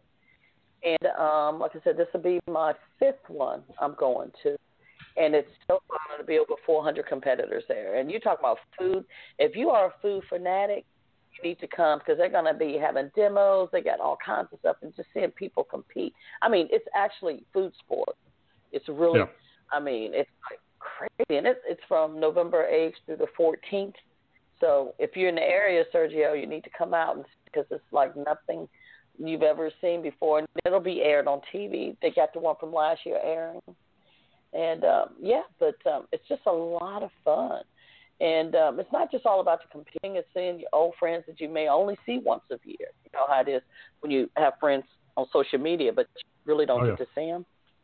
And um, like I said, this will be my fifth one I'm going to. And it's so fun to be over four hundred competitors there. And you talk about food. If you are a food fanatic, you need to come, because they're going to be having demos. They got all kinds of stuff, and just seeing people compete. I mean, it's actually food sport. It's really, yeah. I mean, it's like crazy. And it's, it's from November eighth through the fourteenth. So if you're in the area, Sergio, you need to come out, and because it's like nothing you've ever seen before. And it'll be aired on T V. They got the one from last year airing. And, um, yeah, but um, it's just a lot of fun. And um, it's not just all about the competing. It's seeing your old friends that you may only see once a year. You know how it is when you have friends on social media, but you really don't oh, get yeah. to see them.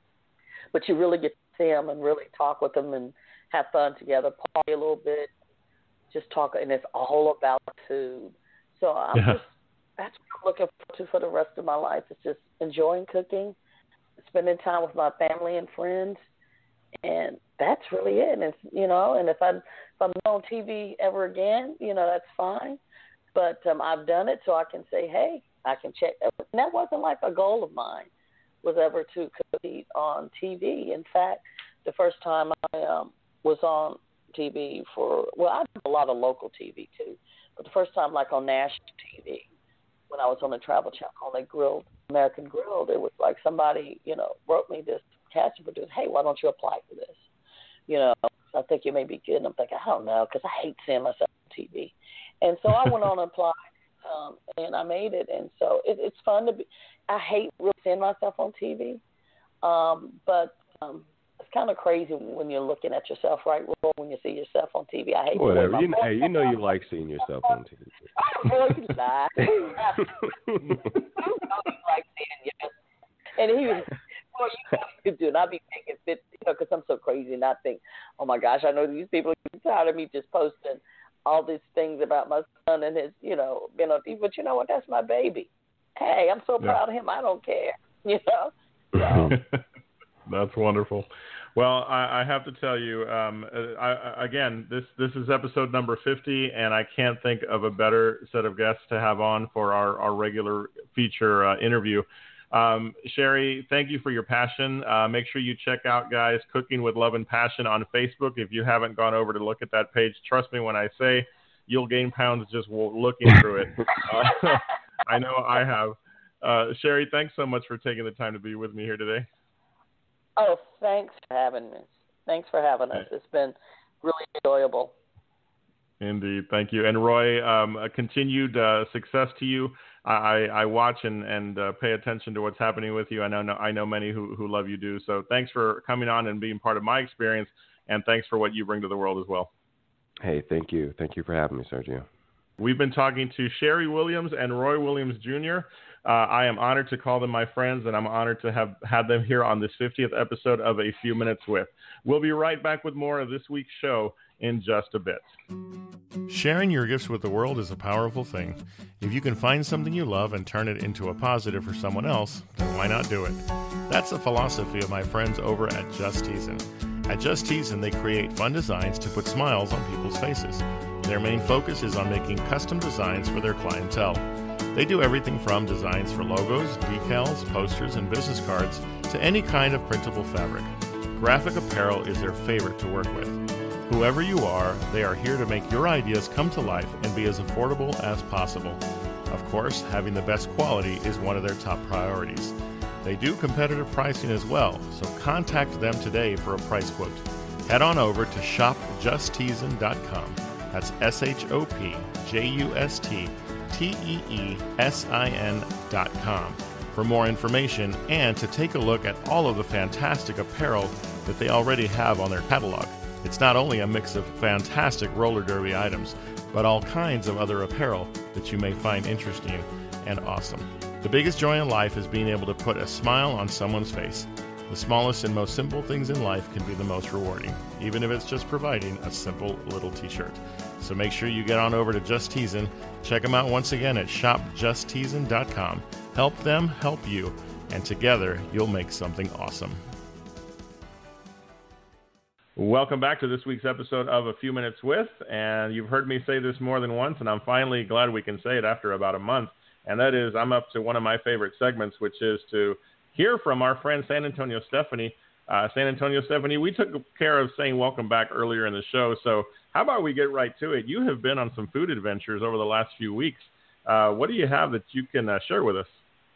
But you really get to see them and really talk with them and have fun together, party a little bit, just talk. And it's all about food. So I'm yeah. just, that's what I'm looking forward to for the rest of my life. It's just enjoying cooking, spending time with my family and friends. And that's really it. And it's, you know, and if I'm if I'm not on T V ever again, you know, that's fine. But um, I've done it, so I can say, hey, I can check. And that wasn't like a goal of mine, was ever to compete on T V. In fact, the first time I um, was on T V for, well, I did a lot of local T V too, but the first time like on national T V, when I was on the Travel Channel, on the Grilled, American Grilled, it was like somebody, you know, wrote me this casting producer, hey, why don't you apply for this? You know, I think you may be good. And I'm thinking, I don't know, because I hate seeing myself on T V. And so I went on and applied, um, and I made it. And so it, it's fun to be. I hate really seeing myself on T V, um, but um, it's kind of crazy when you're looking at yourself, right? When you see yourself on T V, I hate. Whatever. You know, hey, you know you like seeing yourself on T V. I really lie. You know you like seeing you. And he was. Well, you know you do, and I'll be thinking, you know, because I'm so crazy, and I think, oh my gosh, I know these people are tired of me just posting all these things about my son and his, you know, being on T V. But you know what? That's my baby. Hey, I'm so proud yeah. of him. I don't care. You know. So. That's wonderful. Well, I, I have to tell you, um, I, I, again, this this is episode number fifty, and I can't think of a better set of guests to have on for our, our regular feature uh, interview. Um, Sherry, thank you for your passion. Uh, make sure you check out, guys, Cooking with Love and Passion on Facebook. If you haven't gone over to look at that page, trust me when I say you'll gain pounds just looking through it. Uh, I know I have. Uh, Sherry, thanks so much for taking the time to be with me here today. Oh, thanks for having me. Thanks for having us. It's been really enjoyable. Indeed. Thank you. And Roy, um, a continued uh, success to you. I, I watch and, and uh, pay attention to what's happening with you. I know I know many who, who love you do. So thanks for coming on and being part of my experience, and thanks for what you bring to the world as well. Hey, thank you. Thank you for having me, Sergio. We've been talking to Sherry Williams and Roy Williams Junior Uh, I am honored to call them my friends, and I'm honored to have had them here on this fiftieth episode of A Few Minutes With. We'll be right back with more of this week's show in just a bit. Sharing your gifts with the world is a powerful thing. If you can find something you love and turn it into a positive for someone else, then why not do it? That's the philosophy of my friends over at Just Teasin'. At Just Teasin', they create fun designs to put smiles on people's faces. Their main focus is on making custom designs for their clientele. They do everything from designs for logos, decals, posters, and business cards to any kind of printable fabric. Graphic apparel is their favorite to work with. Whoever you are, they are here to make your ideas come to life and be as affordable as possible. Of course, having the best quality is one of their top priorities. They do competitive pricing as well, so contact them today for a price quote. Head on over to shop just teasin dot com. That's S H O P J U S T T E E S I N dot com for more information and to take a look at all of the fantastic apparel that they already have on their catalog. It's not only a mix of fantastic roller derby items, but all kinds of other apparel that you may find interesting and awesome. The biggest joy in life is being able to put a smile on someone's face. The smallest and most simple things in life can be the most rewarding, even if it's just providing a simple little t-shirt. So make sure you get on over to Just Teasin'. Check them out once again at shop just teasin dot com. Help them help you, and together you'll make something awesome. Welcome back to this week's episode of A Few Minutes With, and you've heard me say this more than once, and I'm finally glad we can say it after about a month, and that is I'm up to one of my favorite segments, which is to hear from our friend San Antonio Stephanie. Uh, San Antonio Stephanie, we took care of saying welcome back earlier in the show, so how about we get right to it? You have been on some food adventures over the last few weeks. Uh, what do you have that you can uh, share with us?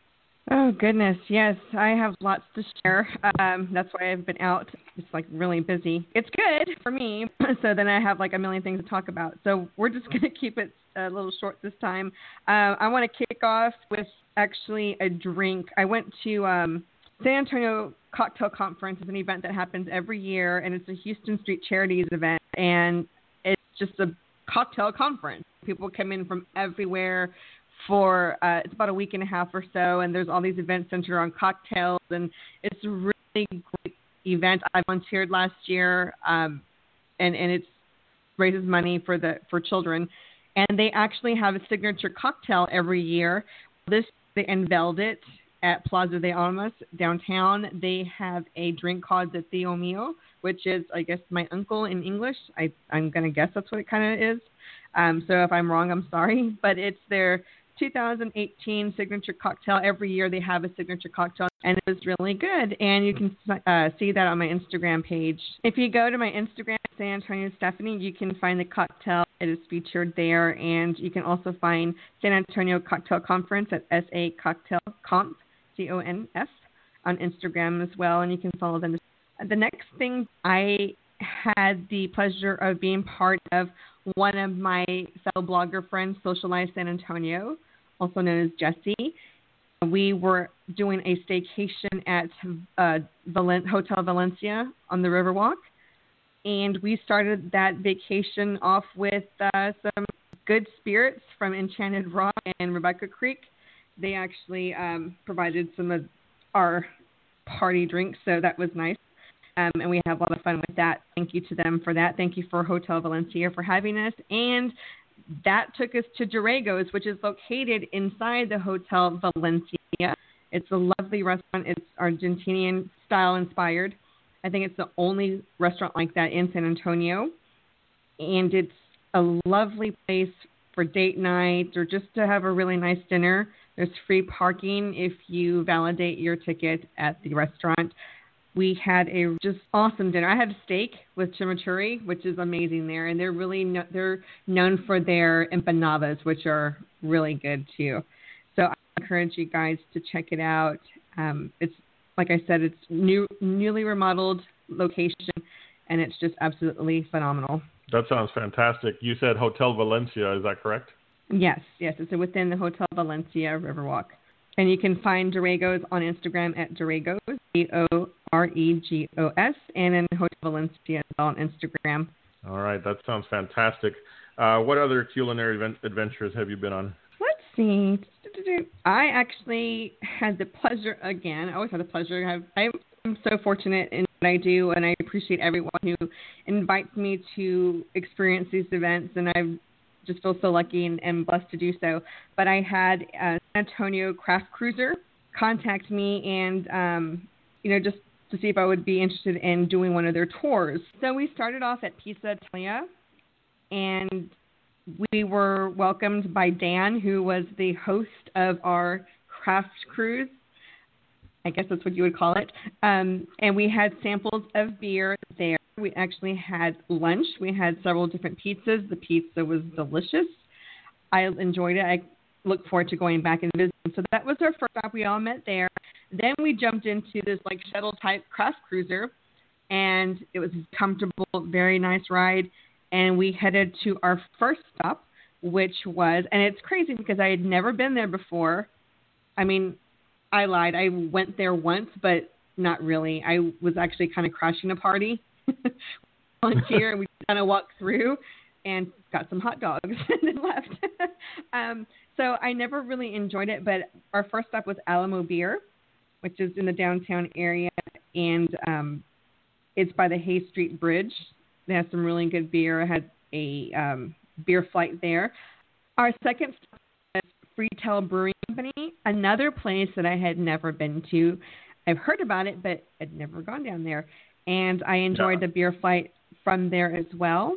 Oh, goodness. Yes, I have lots to share. Um, that's why I've been out. It's like really busy. It's good for me. So then I have like a million things to talk about. So we're just going to keep it a little short this time. Uh, I want to kick off with actually a drink. I went to um, San Antonio Cocktail Conference. It's an event that happens every year, and it's a Houston Street Charities event. And it's just a cocktail conference. People come in from everywhere for uh, it's about a week and a half or so, and there's all these events centered on cocktails, and it's a really great event. I volunteered last year, um, and and it raises money for the for children, and they actually have a signature cocktail every year. This they unveiled it at Plaza de Armas downtown. They have a drink called the Tío Mío, which is, I guess, my uncle in English. I I'm gonna guess that's what it kind of is. Um, so if I'm wrong, I'm sorry, but it's their two thousand eighteen signature cocktail. Every year they have a signature cocktail, and it was really good. And you can uh, see that on my Instagram page. If you go to my Instagram, San Antonio Stephanie, you can find the cocktail. It is featured there, and you can also find San Antonio Cocktail Conference at S A Cocktail Conf, C O N F, on Instagram as well, and you can follow them. The next thing, I had the pleasure of being part of one of my fellow blogger friends, Socialize San Antonio, also known as Jessie. We were doing a staycation at uh, Valen- Hotel Valencia on the Riverwalk, and we started that vacation off with uh, some good spirits from Enchanted Rock and Rebecca Creek. They actually um, provided some of our party drinks, so that was nice. Um, and we have a lot of fun with that. Thank you to them for that. Thank you for Hotel Valencia for having us. And that took us to Dorrego's, which is located inside the Hotel Valencia. It's a lovely restaurant. It's Argentinian style inspired. I think it's the only restaurant like that in San Antonio. And it's a lovely place for date night or just to have a really nice dinner. There's free parking if you validate your ticket at the restaurant. We had a just awesome dinner. I had a steak with chimichurri, which is amazing there, and they're really no, they're known for their empanadas, which are really good too. So I encourage you guys to check it out. Um, it's like I said, it's new, newly remodeled location, and it's just absolutely phenomenal. That sounds fantastic. You said Hotel Valencia, is that correct? Yes, yes. It's within the Hotel Valencia Riverwalk. And you can find Dorregos on Instagram at Dorregos, D O R E G O S, and in Hotel Valencia on Instagram. All right, that sounds fantastic. Uh, what other culinary event- adventures have you been on? Let's see. I actually had the pleasure, again, I always have the pleasure. I I'm so fortunate in what I do, and I appreciate everyone who invites me to experience these events, and I just feel so lucky and, and blessed to do so. But I had a San Antonio Craft Cruiser contact me and, um, you know, just to see if I would be interested in doing one of their tours. So we started off at Pizza Italia, and we were welcomed by Dan, who was the host of our craft cruise. I guess that's what you would call it. Um, and we had samples of beer there. We actually had lunch. We had several different pizzas. The pizza was delicious. I enjoyed it. I look forward to going back and visiting. So that was our first stop. We all met there. Then we jumped into this like shuttle type craft cruiser, and it was comfortable, very nice ride. And we headed to our first stop, which was, and it's crazy because I had never been there before. I mean, I lied. I went there once, but not really. I was actually kind of crashing a party volunteer, and we kind of walked through and got some hot dogs and then left. um, so I never really enjoyed it, but our first stop was Alamo Beer, which is in the downtown area, and um, it's by the Hay Street Bridge. They have some really good beer. I had a um, beer flight there. Our second stop was Freetail Brewing Company, another place that I had never been to. I've heard about it, but I'd never gone down there. And I enjoyed yeah. the beer flight from there as well.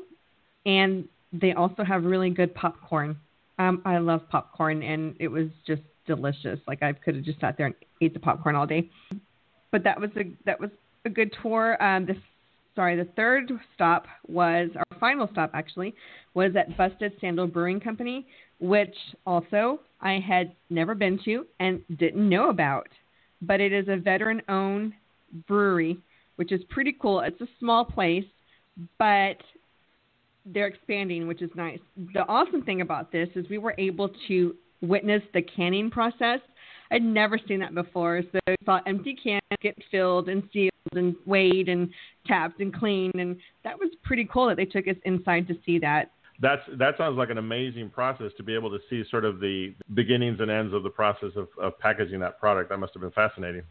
And they also have really good popcorn. Um, I love popcorn, and it was just delicious. Like I could have just sat there and ate the popcorn all day. But that was a that was a good tour. Um, the sorry, the third stop was our final stop actually was at Busted Sandal Brewing Company, which also I had never been to and didn't know about. But it is a veteran-owned brewery, which is pretty cool. It's a small place, but they're expanding, which is nice. The awesome thing about this is we were able to witness the canning process. I'd never seen that before. So I saw empty cans get filled and sealed and weighed and tapped and cleaned, and that was pretty cool that they took us inside to see that. That's that sounds like an amazing process to be able to see sort of the beginnings and ends of the process of, of packaging that product. That must have been fascinating.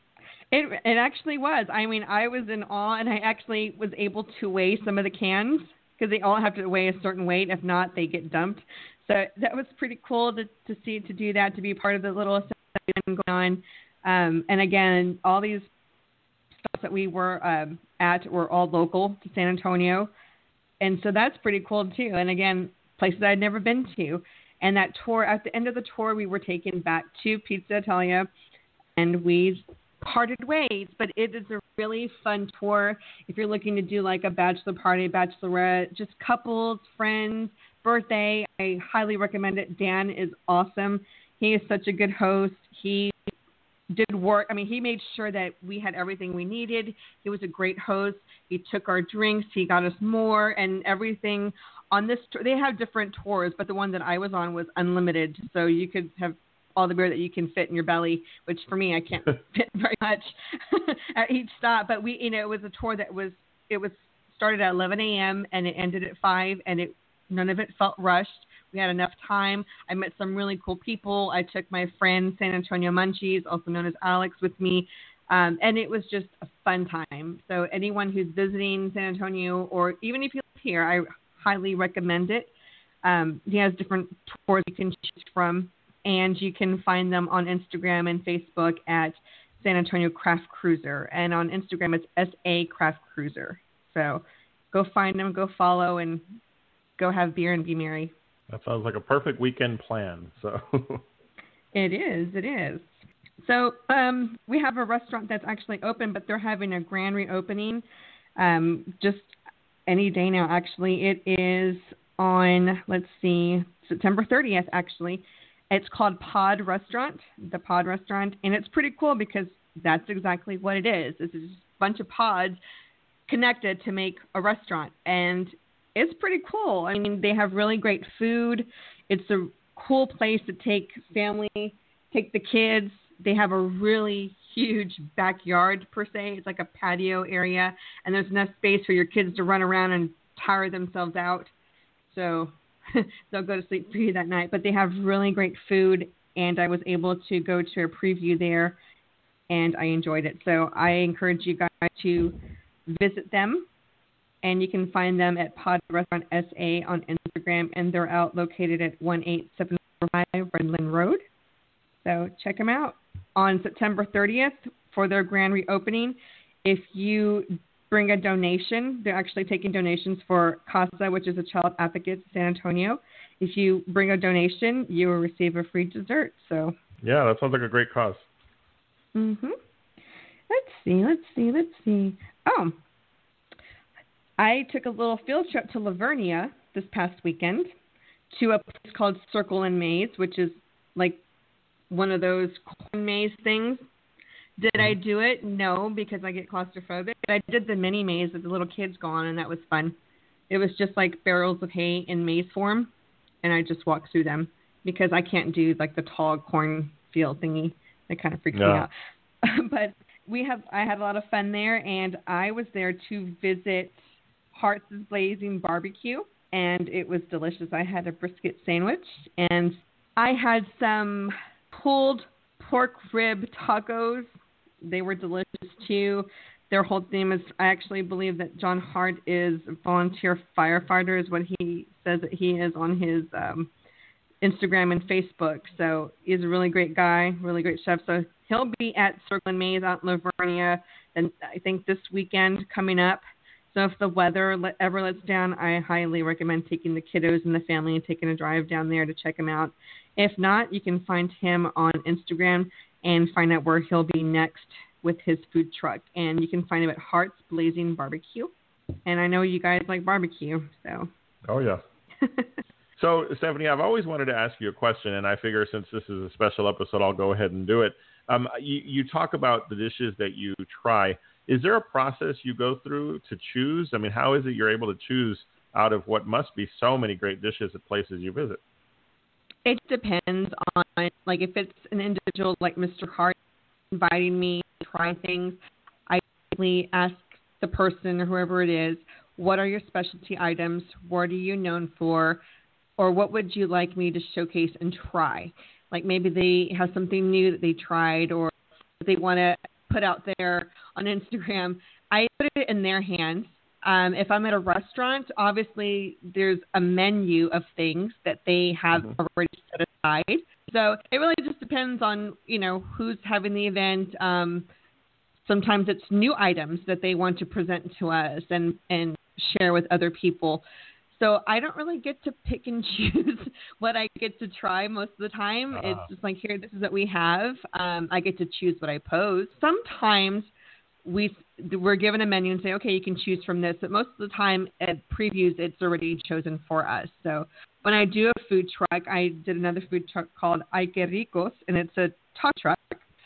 It it actually was. I mean, I was in awe, and I actually was able to weigh some of the cans because they all have to weigh a certain weight. If not, they get dumped. So that was pretty cool to, to see, to do that, to be part of the little assembly going on. Um, and again, all these stops that we were um, at were all local to San Antonio. And so that's pretty cool too. And again, places I'd never been to. And that tour, at the end of the tour, we were taken back to Pizza Italia, and we parted ways. But it is a really fun tour if you're looking to do like a bachelor party, bachelorette, just couples, friends, birthday. I highly recommend it. Dan is awesome. He is such a good host. He did work. I mean, he made sure that we had everything we needed. He was a great host. He took our drinks. He got us more and everything on this tour. They have different tours, but the one that I was on was unlimited. So you could have all the beer that you can fit in your belly, which for me, I can't fit very much at each stop. But we, you know, it was a tour that was, it was started at eleven a.m. and it ended at five, and it, none of it felt rushed. We had enough time. I met some really cool people. I took my friend San Antonio Munchies, also known as Alex, with me. Um, and it was just a fun time. So anyone who's visiting San Antonio, or even if you live here, I highly recommend it. Um, he has different tours you can choose from, and you can find them on Instagram and Facebook at San Antonio Craft Cruiser. And on Instagram, it's S A Craft Cruiser. So go find them, go follow, and go have beer and be merry. That sounds like a perfect weekend plan. So It is. It is. So um, we have a restaurant that's actually open, but they're having a grand reopening um, just any day now, actually. It is on, let's see, September thirtieth, actually. It's called Pod Restaurant, the Pod Restaurant, and it's pretty cool because that's exactly what it is. It's a bunch of pods connected to make a restaurant, and it's pretty cool. I mean, they have really great food. It's a cool place to take family, take the kids. They have a really huge backyard, per se. It's like a patio area, and there's enough space for your kids to run around and tire themselves out. So they'll go to sleep for you that night. But they have really great food, and I was able to go to a preview there, and I enjoyed it. So I encourage you guys to visit them, and you can find them at Pod Restaurant S A on Instagram, and they're out located at one eight seven four five Redland Road. So check them out. On September thirtieth for their grand reopening, if you bring a donation, they're actually taking donations for CASA, which is a child advocate in San Antonio. If you bring a donation, you will receive a free dessert. So yeah, that sounds like a great cause. Mhm. Let's see. Let's see. Let's see. Oh, I took a little field trip to Lavernia this past weekend to a place called Circle and Maze, which is like one of those corn maze things. Did I do it? No, because I get claustrophobic. I did the mini maze that the little kids go on, and that was fun. It was just like barrels of hay in maze form, and I just walked through them because I can't do like the tall cornfield thingy. That kind of freaks no. me out. But we have, I had a lot of fun there, and I was there to visit Hearts Blazing Barbecue, and it was delicious. I had a brisket sandwich, and I had some pulled pork rib tacos. They were delicious too. Their whole theme is, I actually believe that John Hart is a volunteer firefighter, is what he says that he is on his um, Instagram and Facebook. So he's a really great guy, really great chef. So he'll be at Circle and Maze out in Lavernia, and I think this weekend coming up. So if the weather ever lets down, I highly recommend taking the kiddos and the family and taking a drive down there to check him out. If not, you can find him on Instagram and find out where he'll be next with his food truck. And you can find him at Hearts Blazing Barbecue. And I know you guys like barbecue, so. Oh, yeah. So, Stephanie, I've always wanted to ask you a question, and I figure since this is a special episode, I'll go ahead and do it. Um, you, you talk about the dishes that you try. Is there a process you go through to choose? I mean, how is it you're able to choose out of what must be so many great dishes at places you visit? It depends on, like, if it's an individual like Mister Hart inviting me to try things, I usually ask the person or whoever it is, what are your specialty items? What are you known for? Or what would you like me to showcase and try? Like maybe they have something new that they tried or they want to put out there on Instagram. I put it in their hands. Um, if I'm at a restaurant, obviously there's a menu of things that they have mm-hmm. already set aside. So it really just depends on, you know, who's having the event. Um, sometimes it's new items that they want to present to us and, and share with other people. So I don't really get to pick and choose what I get to try most of the time. Uh-huh. It's just like, here, this is what we have. Um, I get to choose what I post. Sometimes we, we're given a menu and say, okay, you can choose from this. But most of the time at previews, it's already chosen for us. So when I do a food truck, I did another food truck called Ay Que Ricos, and it's a taco truck.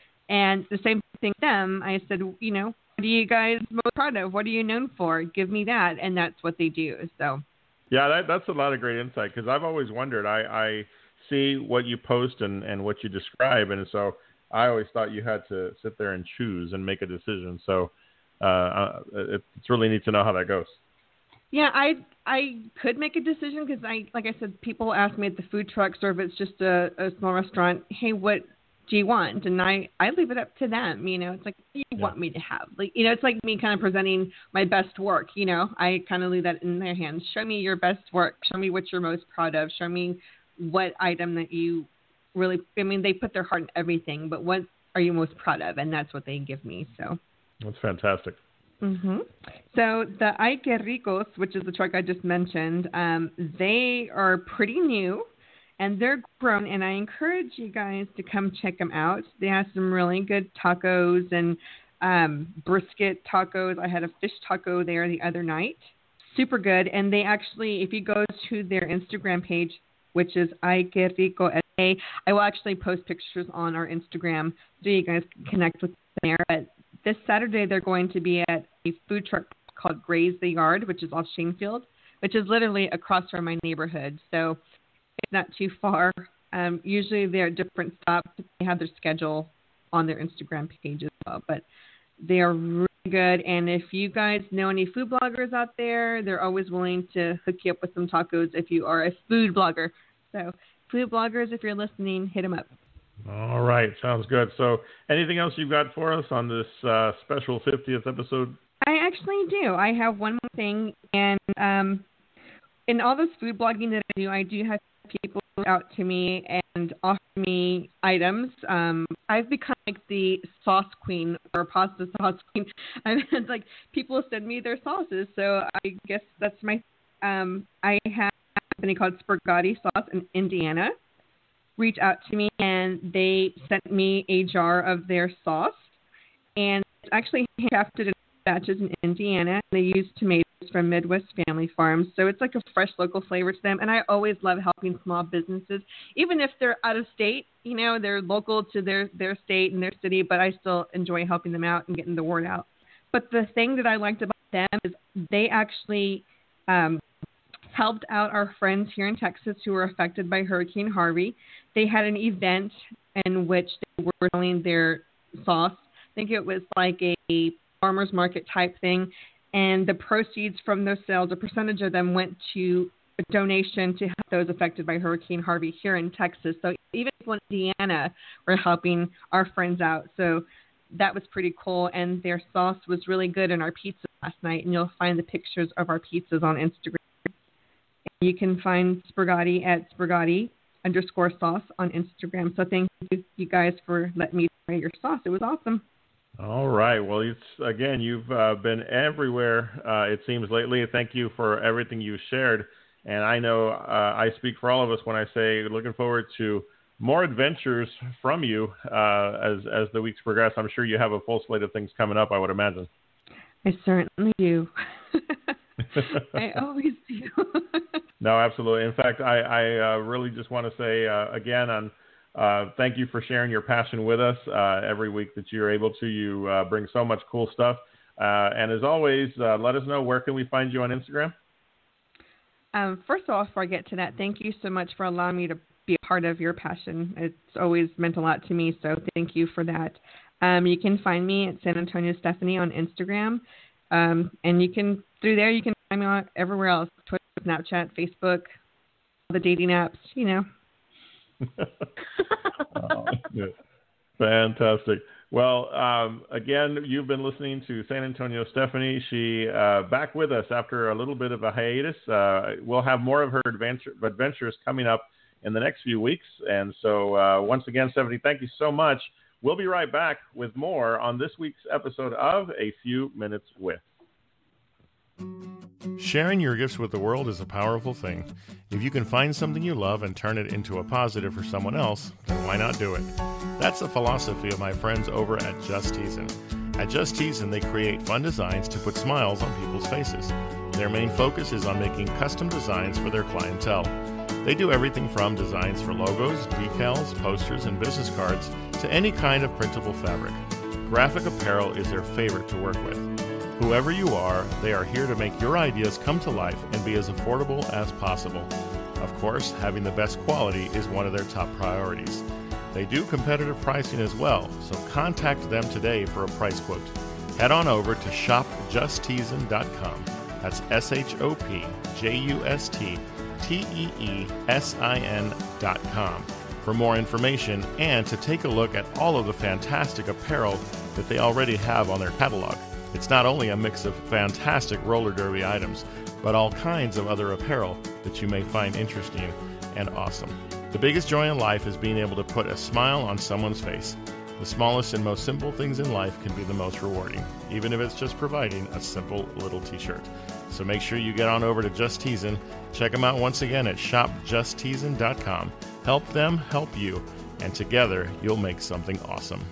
And the same thing with them, I said, you know, what are you guys most proud of? What are you known for? Give me that. And that's what they do. So. Yeah, that, that's a lot of great insight because I've always wondered. I, I see what you post and, and what you describe, and so I always thought you had to sit there and choose and make a decision. So uh, it, it's really neat to know how that goes. Yeah, I I could make a decision because I, like I said, people ask me at the food trucks or if it's just a, a small restaurant, hey, what do you want? And I, I leave it up to them. You know, it's like, what do you yeah. want me to have? Like, you know, it's like me kind of presenting my best work. You know, I kind of leave that in their hands. Show me your best work. Show me what you're most proud of. Show me what item that you really, I mean, they put their heart in everything, but what are you most proud of? And that's what they give me. So that's fantastic. Mm-hmm. So the Ay Que Ricos, which is the truck I just mentioned, um, they are pretty new. and they're grown, and I encourage you guys to come check them out. They have some really good tacos and um, brisket tacos. I had a fish taco there the other night. Super good. And they actually, if you go to their Instagram page, which is Ay Que Rico S A, I will actually post pictures on our Instagram so you guys can connect with them there. But this Saturday, they're going to be at a food truck called Graze the Yard, which is off Shanefield, which is literally across from my neighborhood. So it's not too far. Um, usually they're at different stops. They have their schedule on their Instagram page as well. But they are really good. And if you guys know any food bloggers out there, they're always willing to hook you up with some tacos if you are a food blogger. So food bloggers, if you're listening, hit them up. All right. Sounds good. So anything else you've got for us on this uh, special fiftieth episode? I actually do. I have one more thing. And um, in all this food blogging that I do, I do have people out to me and offer me items. Um, I've become like the sauce queen or pasta sauce queen. I've had like people send me their sauces, so I guess that's my. Um, I have a company called Spaghetti Sauce in Indiana. Reach out to me and they sent me a jar of their sauce, and it's actually handcrafted in batches in Indiana. They use tomatoes from Midwest Family Farms, so it's like a fresh local flavor to them. And I always love helping small businesses, even if they're out of state. You know, they're local to their their state and their city, but I still enjoy helping them out and getting the word out. But the thing that I liked about them is they actually um, helped out our friends here in Texas who were affected by Hurricane Harvey. They had an event in which they were selling their sauce. I think it was like a farmer's market type thing. And the proceeds from those sales, a percentage of them went to a donation to help those affected by Hurricane Harvey here in Texas. So even in Indiana, we're helping our friends out. So that was pretty cool. And their sauce was really good in our pizza last night. And you'll find the pictures of our pizzas on Instagram. And you can find Spaghetti at Spaghetti underscore sauce on Instagram. So thank you, you guys, for letting me try your sauce. It was awesome. All right. Well, it's, again, you've uh, been everywhere, uh, it seems, lately. Thank you for everything you shared. And I know uh, I speak for all of us when I say looking forward to more adventures from you uh, as as the weeks progress. I'm sure you have a full slate of things coming up, I would imagine. I certainly do. I always do. No, absolutely. In fact, I, I uh, really just want to say, uh, again, on Uh, thank you for sharing your passion with us uh, every week that you're able to. You uh, bring so much cool stuff. Uh, and as always, uh, let us know, where can we find you on Instagram? Um, first of all, before I get to that, thank you so much for allowing me to be a part of your passion. It's always meant a lot to me, so thank you for that. Um, you can find me at San Antonio Stephanie on Instagram. Um, and you can, through there, you can find me on everywhere else, Twitter, Snapchat, Facebook, all the dating apps, you know. Oh, yeah. Fantastic. Well, um, again, you've been listening to San Antonio Stephanie. She uh, back with us after a little bit of a hiatus. Uh, we'll have more of her adventure, adventures coming up in the next few weeks. And so uh, once again, Stephanie, thank you so much. We'll be right back with more on this week's episode of A Few Minutes With. Sharing your gifts with the world is a powerful thing. If you can find something you love and turn it into a positive for someone else, then why not do it? That's the philosophy of my friends over at Just Teasin'. At Just Teasin', they create fun designs to put smiles on people's faces. Their main focus is on making custom designs for their clientele. They do everything from designs for logos, decals, posters, and business cards to any kind of printable fabric. Graphic apparel is their favorite to work with. Whoever you are, they are here to make your ideas come to life and be as affordable as possible. Of course, having the best quality is one of their top priorities. They do competitive pricing as well, so contact them today for a price quote. Head on over to shop just teasin dot com. That's S H O P J U S T T E E S I N dot com for more information and to take a look at all of the fantastic apparel that they already have on their catalog. It's not only a mix of fantastic roller derby items, but all kinds of other apparel that you may find interesting and awesome. The biggest joy in life is being able to put a smile on someone's face. The smallest and most simple things in life can be the most rewarding, even if it's just providing a simple little t-shirt. So make sure you get on over to Just Teasin'. Check them out once again at shop just teasin dot com. Help them help you, and together you'll make something awesome.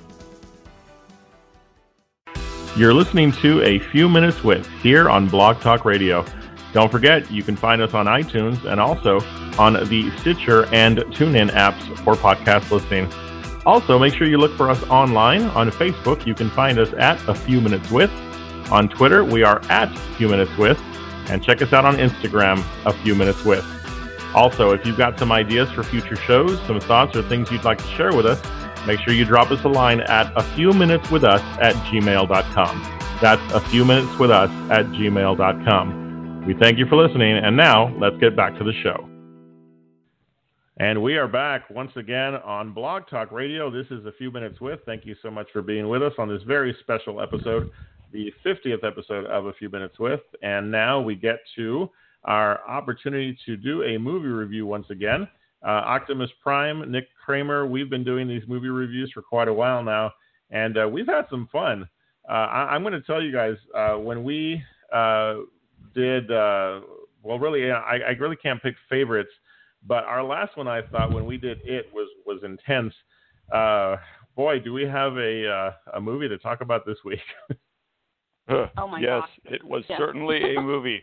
You're listening to A Few Minutes With here on Blog Talk Radio. Don't forget, you can find us on iTunes and also on the Stitcher and TuneIn apps for podcast listening. Also, make sure you look for us online. On Facebook, you can find us at A Few Minutes With. On Twitter, we are at Few Minutes With. And check us out on Instagram, A Few Minutes With. Also, if you've got some ideas for future shows, some thoughts or things you'd like to share with us, make sure you drop us a line at a few minutes with us at gmail dot com. That's a few minutes with us at gmail dot com. We thank you for listening, and now let's get back to the show. And we are back once again on Blog Talk Radio. This is A Few Minutes With. Thank you so much for being with us on this very special episode, the fiftieth episode of A Few Minutes With. And now we get to our opportunity to do a movie review once again. Uh, Optimus Prime, Nick Kramer, we've been doing these movie reviews for quite a while now, and uh, we've had some fun. Uh, I, I'm going to tell you guys, uh, when we uh, did, uh, well, really, I, I really can't pick favorites, but our last one, I thought, when we did it, was, was intense. Uh, boy, do we have a, uh, a movie to talk about this week. uh, oh, my yes, gosh. It was yeah. certainly a movie.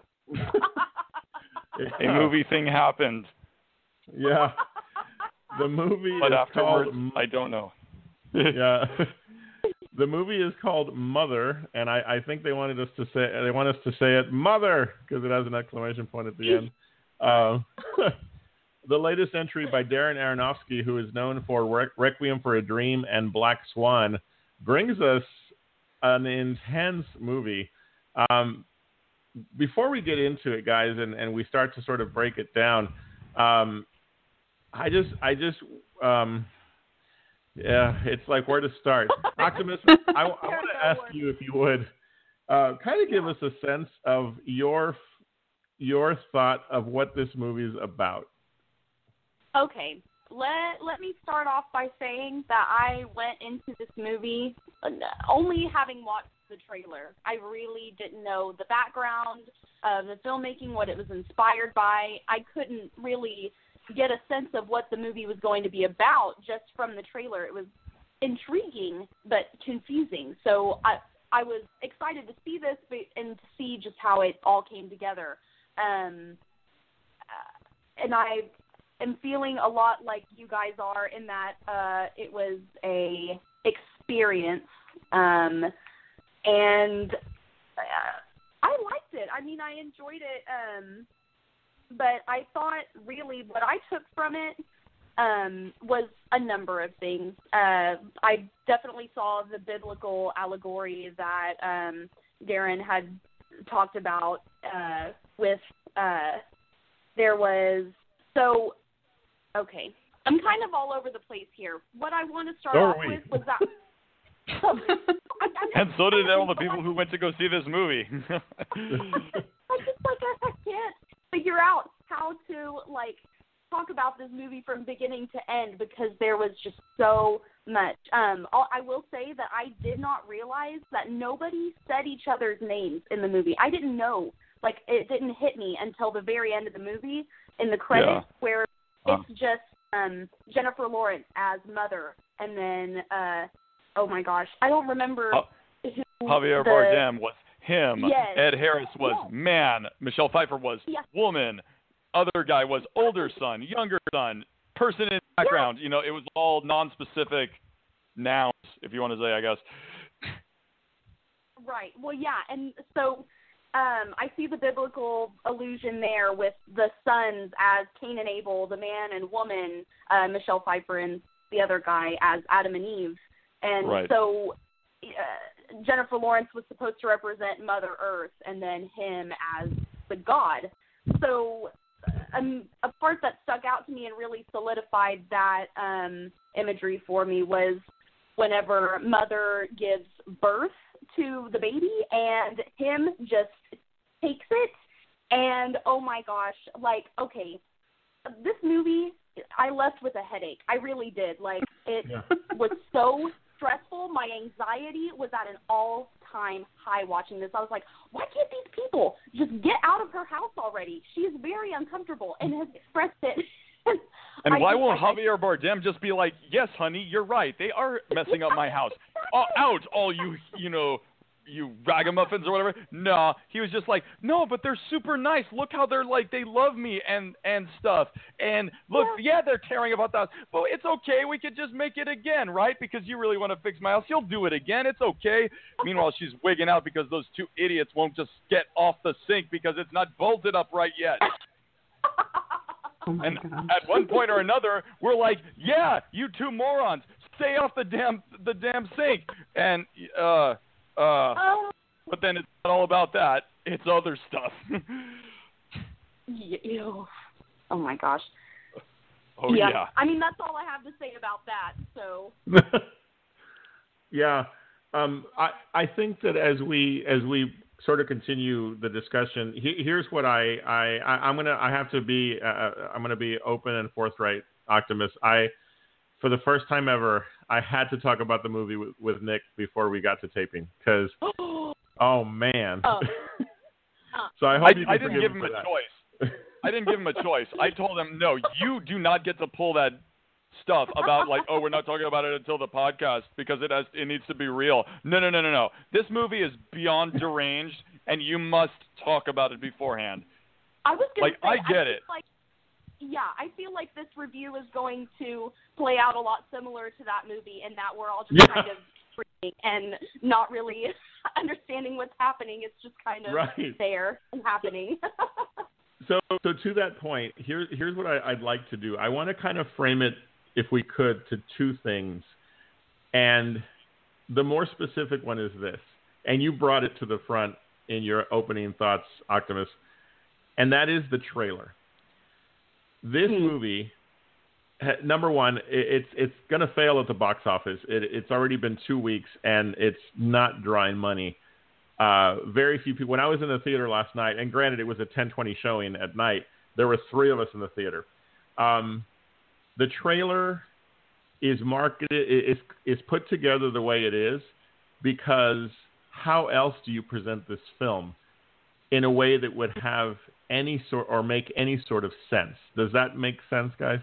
A movie thing happened. Yeah. The movie but is afterwards, called... I don't know. Yeah. The movie is called Mother, and I, I think they wanted us to say they want us to say it Mother because it has an exclamation point at the end. Uh, the latest entry by Darren Aronofsky, who is known for Re- Requiem for a Dream and Black Swan, brings us an intense movie. Um, before we get into it, guys, and, and we start to sort of break it down, um, I just, I just, um, yeah, it's like where to start. Optimus, I, I want to ask you if you would uh, kind of give us a sense of your your thought of what this movie is about. Okay, let let me start off by saying that I went into this movie only having watched the trailer. I really didn't know the background of the filmmaking, what it was inspired by. I couldn't really get a sense of what the movie was going to be about just from the trailer. It was intriguing but confusing. So I I was excited to see this and to see just how it all came together. Um, and I am feeling a lot like you guys are in that uh, it was a experience. Um, and uh, I liked it. I mean, I enjoyed it. Um, but I thought really what I took from it um, was a number of things. Uh, I definitely saw the biblical allegory that um, Darren had talked about uh, with, uh, there was, so, okay, I'm kind of all over the place here. What I want to start so off with was that, and so did all the people who went to go see this movie. I just, like, I, I can't figure out how to, like, talk about this movie from beginning to end because there was just so much. Um, I will say that I did not realize that nobody said each other's names in the movie. I didn't know. Like, it didn't hit me until the very end of the movie in the credits yeah. where um. it's just um, Jennifer Lawrence as Mother. And then, uh, oh, my gosh, I don't remember uh, who Javier the, Bardem was him. Yes. Ed Harris was yes. man. Michelle Pfeiffer was yes. woman. Other guy was older son, younger son, person in the background. Yes. You know, it was all non-specific nouns, if you want to say, I guess. Right. Well, yeah, and so um, I see the biblical allusion there with the sons as Cain and Abel, the man and woman, uh, Michelle Pfeiffer and the other guy as Adam and Eve. And right. so uh, Jennifer Lawrence was supposed to represent Mother Earth and then him as the God. So um, a part that stuck out to me and really solidified that um, imagery for me was whenever Mother gives birth to the baby and him just takes it. And, oh, my gosh, like, okay, this movie, I left with a headache. I really did. Like, it yeah. was so stressful. My anxiety was at an all-time high watching this. I was like, why can't these people just get out of her house already? She is very uncomfortable and has expressed it. And I why just, won't like, Javier Bardem just be like, yes, honey, you're right. They are messing up my house. Oh, out, all you, you know, you ragamuffins or whatever. No, he was just like, no, but they're super nice. Look how they're like, they love me and, and stuff. And look, yeah, they're caring about that. But it's okay. We could just make it again, right? Because you really want to fix my house. You'll do it again. It's okay. Meanwhile, she's wigging out because those two idiots won't just get off the sink because it's not bolted up right yet. Oh my And gosh. at one point or another, we're like, yeah, you two morons, stay off the damn the damn sink. And uh uh Oh, but then it's not all about that. It's other stuff. ew. Oh my gosh. Oh yeah. yeah. I mean, that's all I have to say about that. So. Yeah. Um, I, I think that as we as we sort of continue the discussion, he, here's what I, I, I I'm gonna I have to be uh, I'm gonna be open and forthright, Optimus. I for the first time ever I had to talk about the movie with, with Nick before we got to taping because oh man. Oh. So I I, hope you can I didn't forgive give him him a for that. choice. I didn't give him a choice. I told him, no, you do not get to pull that stuff about like, oh, we're not talking about it until the podcast because it has it needs to be real. No, no, no, no, no. This movie is beyond deranged, and you must talk about it beforehand. I was gonna Like, say, I get feel it. Like, yeah, I feel like this review is going to play out a lot similar to that movie, in that we're all just Yeah. kind of reading and not really understanding what's happening. It's just kind of Right. there and happening. So, so to that point, here, here's what I, I'd like to do. I want to kind of frame it, if we could, to two things. And the more specific one is this. And you brought it to the front in your opening thoughts, Optimus. And that is the trailer. This Hmm. movie, ha- number one, it, it's it's going to fail at the box office. It, it's already been two weeks, and it's not drawing money. Uh, very few people. When I was in the theater last night, and granted it was a ten twenty showing at night, there were three of us in the theater. Um, the trailer is marketed, is is put together the way it is because how else do you present this film in a way that would have any sort or make any sort of sense? Does that make sense, guys?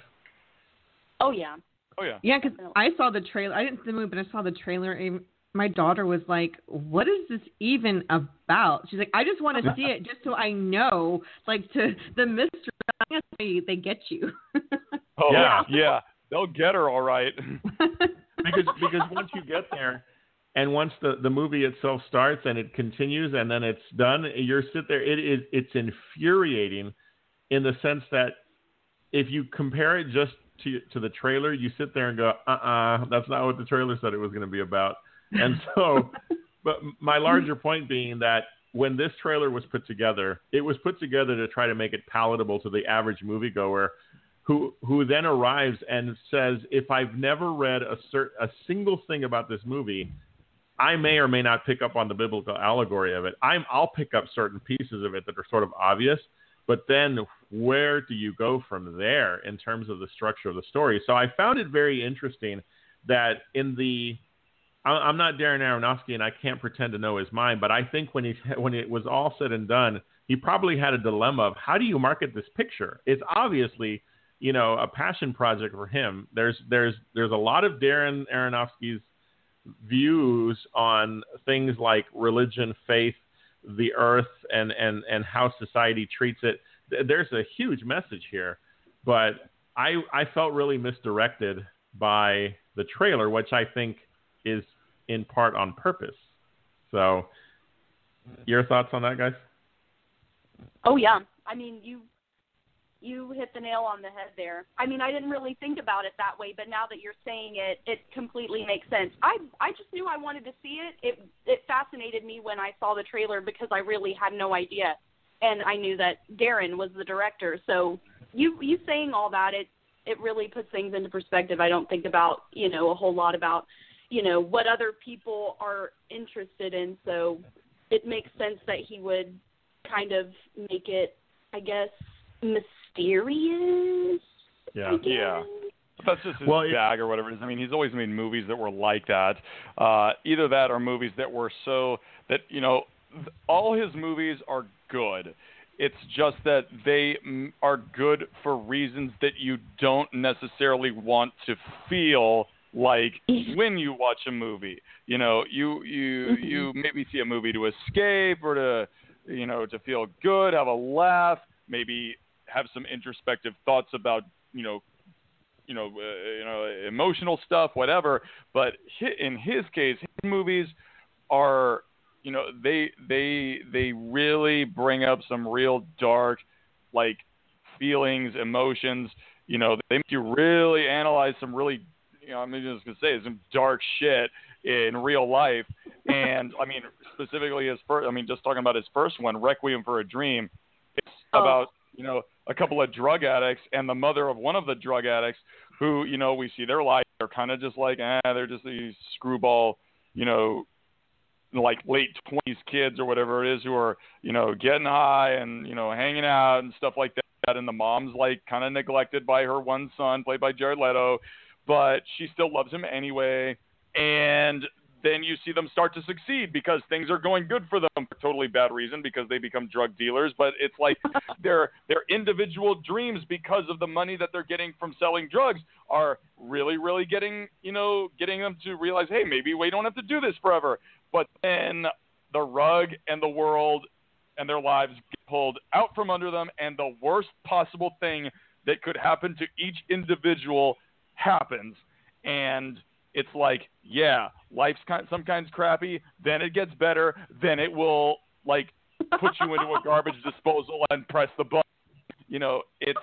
Oh yeah. Oh yeah. Yeah, because I saw the trailer. I didn't see the movie, but I saw the trailer. And my daughter was like, "What is this even about?" She's like, "I just want to see it just so I know, like, to the mystery. I guess they they get you." Oh Yeah. yeah. Yeah. They'll get her all right. because because once you get there, and once the, the movie itself starts and it continues and then it's done, you're sit there. It is it's infuriating, in the sense that if you compare it just to to the trailer, you sit there and go, uh uh, that's not what the trailer said it was going to be about. And so, but my larger point being that when this trailer was put together, it was put together to try to make it palatable to the average moviegoer, who who then arrives and says, if I've never read a cert, a single thing about this movie, I may or may not pick up on the biblical allegory of it. I'm, I'll pick up certain pieces of it that are sort of obvious, but then where do you go from there in terms of the structure of the story? So I found it very interesting that in the, I- I'm not Darren Aronofsky and I can't pretend to know his mind, but I think when he when it was all said and done, he probably had a dilemma of how do you market this picture? It's obviously, you know, a passion project for him. There's there's there's a lot of Darren Aronofsky's views on things like religion, faith, the earth, and, and, and how society treats it. There's a huge message here, but I I felt really misdirected by the trailer, which I think is in part on purpose. So, your thoughts on that, guys? Oh yeah. I mean, you you hit the nail on the head there. I mean, I didn't really think about it that way, but now that you're saying it, it completely makes sense. I I just knew I wanted to see it. It it fascinated me when I saw the trailer because I really had no idea, and I knew that Darren was the director. So you you saying all that, it it really puts things into perspective. I don't think about, you know, a whole lot about, you know, what other people are interested in. So it makes sense that he would kind of make it, I guess, mysterious. Yeah. I guess. Yeah. That's just his Well, it- bag or whatever it is. I mean, he's always made movies that were like that. Uh, either that or movies that were so that, you know, th- all his movies are good. It's just that they mm, are good for reasons that you don't necessarily want to feel like when you watch a movie. You know, you you Mm-hmm. you maybe see a movie to escape or to, you know, to feel good, have a laugh, maybe have some introspective thoughts about, you know, you know, uh, you know, emotional stuff, whatever. But hi, in his case, his movies are, you know, they they they really bring up some real dark, like, feelings, emotions. You know, they make you really analyze some really, you know, I'm just gonna say some dark shit in real life. And I mean, specifically his first, I mean, just talking about his first one, Requiem for a Dream. It's Oh. about, you know, a couple of drug addicts and the mother of one of the drug addicts who, you know, we see their life. They're kind of just like, eh, they're just these screwball, you know, like late twenties kids or whatever it is who are, you know, getting high and, you know, hanging out and stuff like that. And the mom's like kind of neglected by her one son, played by Jared Leto, but she still loves him anyway. And then you see them start to succeed because things are going good for them for totally bad reason, because they become drug dealers. But it's like their their individual dreams, because of the money that they're getting from selling drugs, are really, really getting, you know, getting them to realize, hey, maybe we don't have to do this forever. But then the rug and the world and their lives get pulled out from under them, and the worst possible thing that could happen to each individual happens. And it's like, yeah, life's kind, some kinds crappy, then it gets better, then it will, like, put you into a garbage disposal and press the button. You know, it's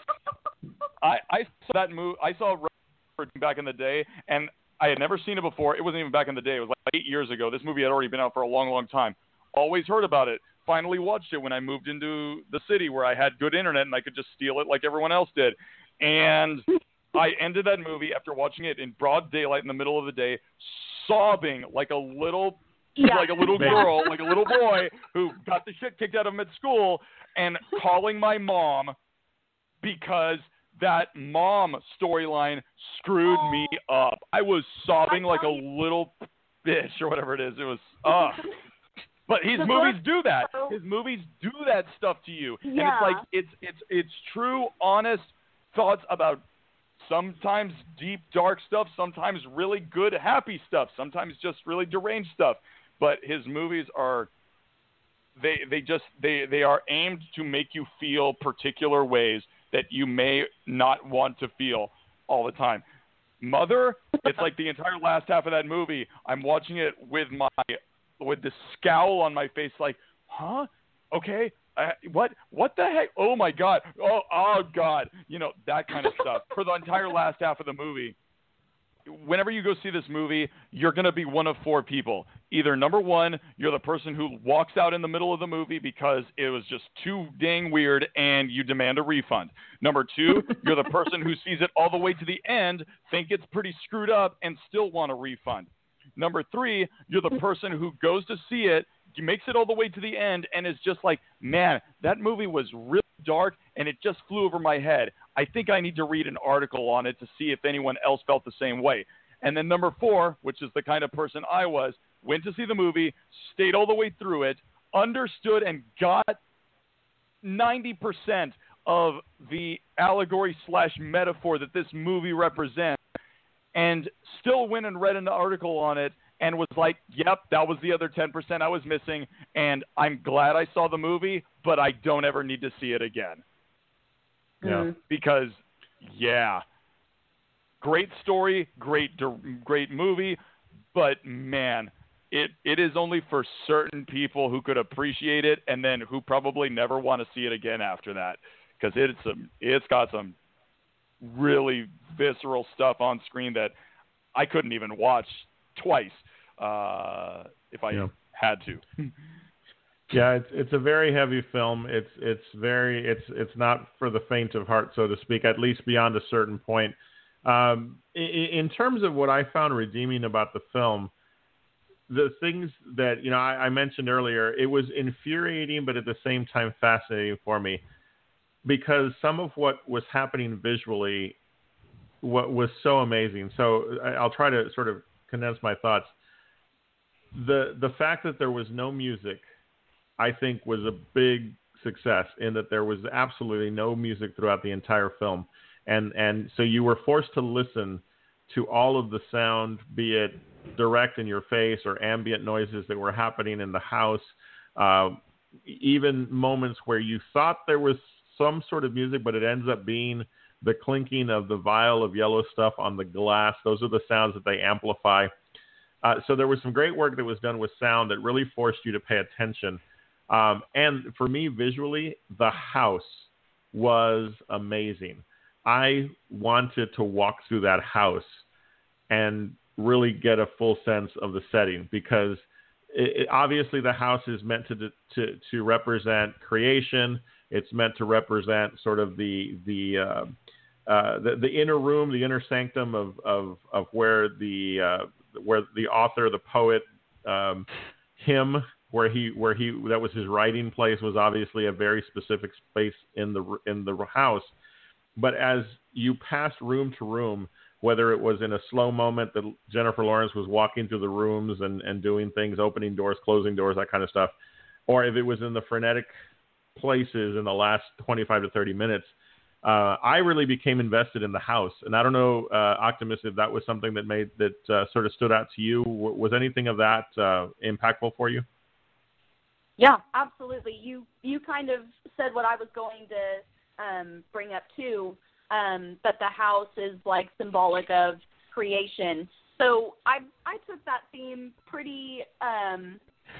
I, I saw that movie. I saw Requiem back in the day, and I had never seen it before. It wasn't even back in the day. It was like eight years ago. This movie had already been out for a long, long time. Always heard about it. Finally watched it when I moved into the city where I had good internet and I could just steal it like everyone else did. And I ended that movie after watching it in broad daylight in the middle of the day, sobbing like a little, Yeah. like a little girl, like a little boy who got the shit kicked out of him at school, and calling my mom because that mom storyline screwed me up. I was sobbing like a little bitch or whatever it is. It was, uh But his The movies book- do that. His movies do that stuff to you. And it's Yeah. like, it's it's it's true, honest thoughts about sometimes deep, dark stuff, sometimes really good, happy stuff, sometimes just really deranged stuff. But his movies are, they they just, they, they are aimed to make you feel particular ways that you may not want to feel all the time. Mother, it's like the entire last half of that movie, I'm watching it with my, with the scowl on my face, like, huh? Okay. Uh, what? What the heck? Oh my God. Oh, oh God. You know, that kind of stuff for the entire last half of the movie. Whenever you go see this movie, you're going to be one of four people. Either number one, you're the person who walks out in the middle of the movie because it was just too dang weird and you demand a refund. Number two, you're the person who sees it all the way to the end, think it's pretty screwed up, and still want a refund. Number three, you're the person who goes to see it, makes it all the way to the end, and is just like, man, that movie was really dark, and it just flew over my head. I think I need to read an article on it to see if anyone else felt the same way. And then number four, which is the kind of person I was, went to see the movie, stayed all the way through it, understood and got ninety percent of the allegory slash metaphor that this movie represents, and still went and read an article on it and was like, yep, that was the other ten percent I was missing, and I'm glad I saw the movie, but I don't ever need to see it again. Yeah. Because, yeah, great story, great great movie, but, man, it it is only for certain people who could appreciate it and then who probably never want to see it again after that, because it's, some, it's got some really visceral stuff on screen that I couldn't even watch twice uh, if I Yeah. had to. Yeah, it's it's a very heavy film. It's it's very it's it's not for the faint of heart, so to speak. At least beyond a certain point. Um, in, in terms of what I found redeeming about the film, the things that you know I, I mentioned earlier, it was infuriating, but at the same time fascinating for me, because some of what was happening visually, what was so amazing. So I, I'll try to sort of condense my thoughts. The the fact that there was no music, I think, was a big success in that there was absolutely no music throughout the entire film. And, and so you were forced to listen to all of the sound, be it direct in your face or ambient noises that were happening in the house. Uh, even moments where you thought there was some sort of music, but it ends up being the clinking of the vial of yellow stuff on the glass. Those are the sounds that they amplify. Uh, so there was some great work that was done with sound that really forced you to pay attention. Um, and for me, visually, the house was amazing. I wanted to walk through that house and really get a full sense of the setting, because it, it, obviously the house is meant to, to to represent creation. It's meant to represent sort of the the uh, uh, the, the inner room, the inner sanctum of of, of where the uh, where the author, the poet, um, him, where he where he that was his writing place, was obviously a very specific space in the in the house. But as you passed room to room, whether it was in a slow moment that Jennifer Lawrence was walking through the rooms and, and doing things, opening doors, closing doors, that kind of stuff, or if it was in the frenetic places in the last twenty-five to thirty minutes, uh, I really became invested in the house. And I don't know, uh, Optimus, if that was something that made that uh, sort of stood out to you. W- was anything of that uh, impactful for you? Yeah, absolutely. You you kind of said what I was going to um, bring up too, um, that the house is like symbolic of creation. So I I took that theme pretty. Um,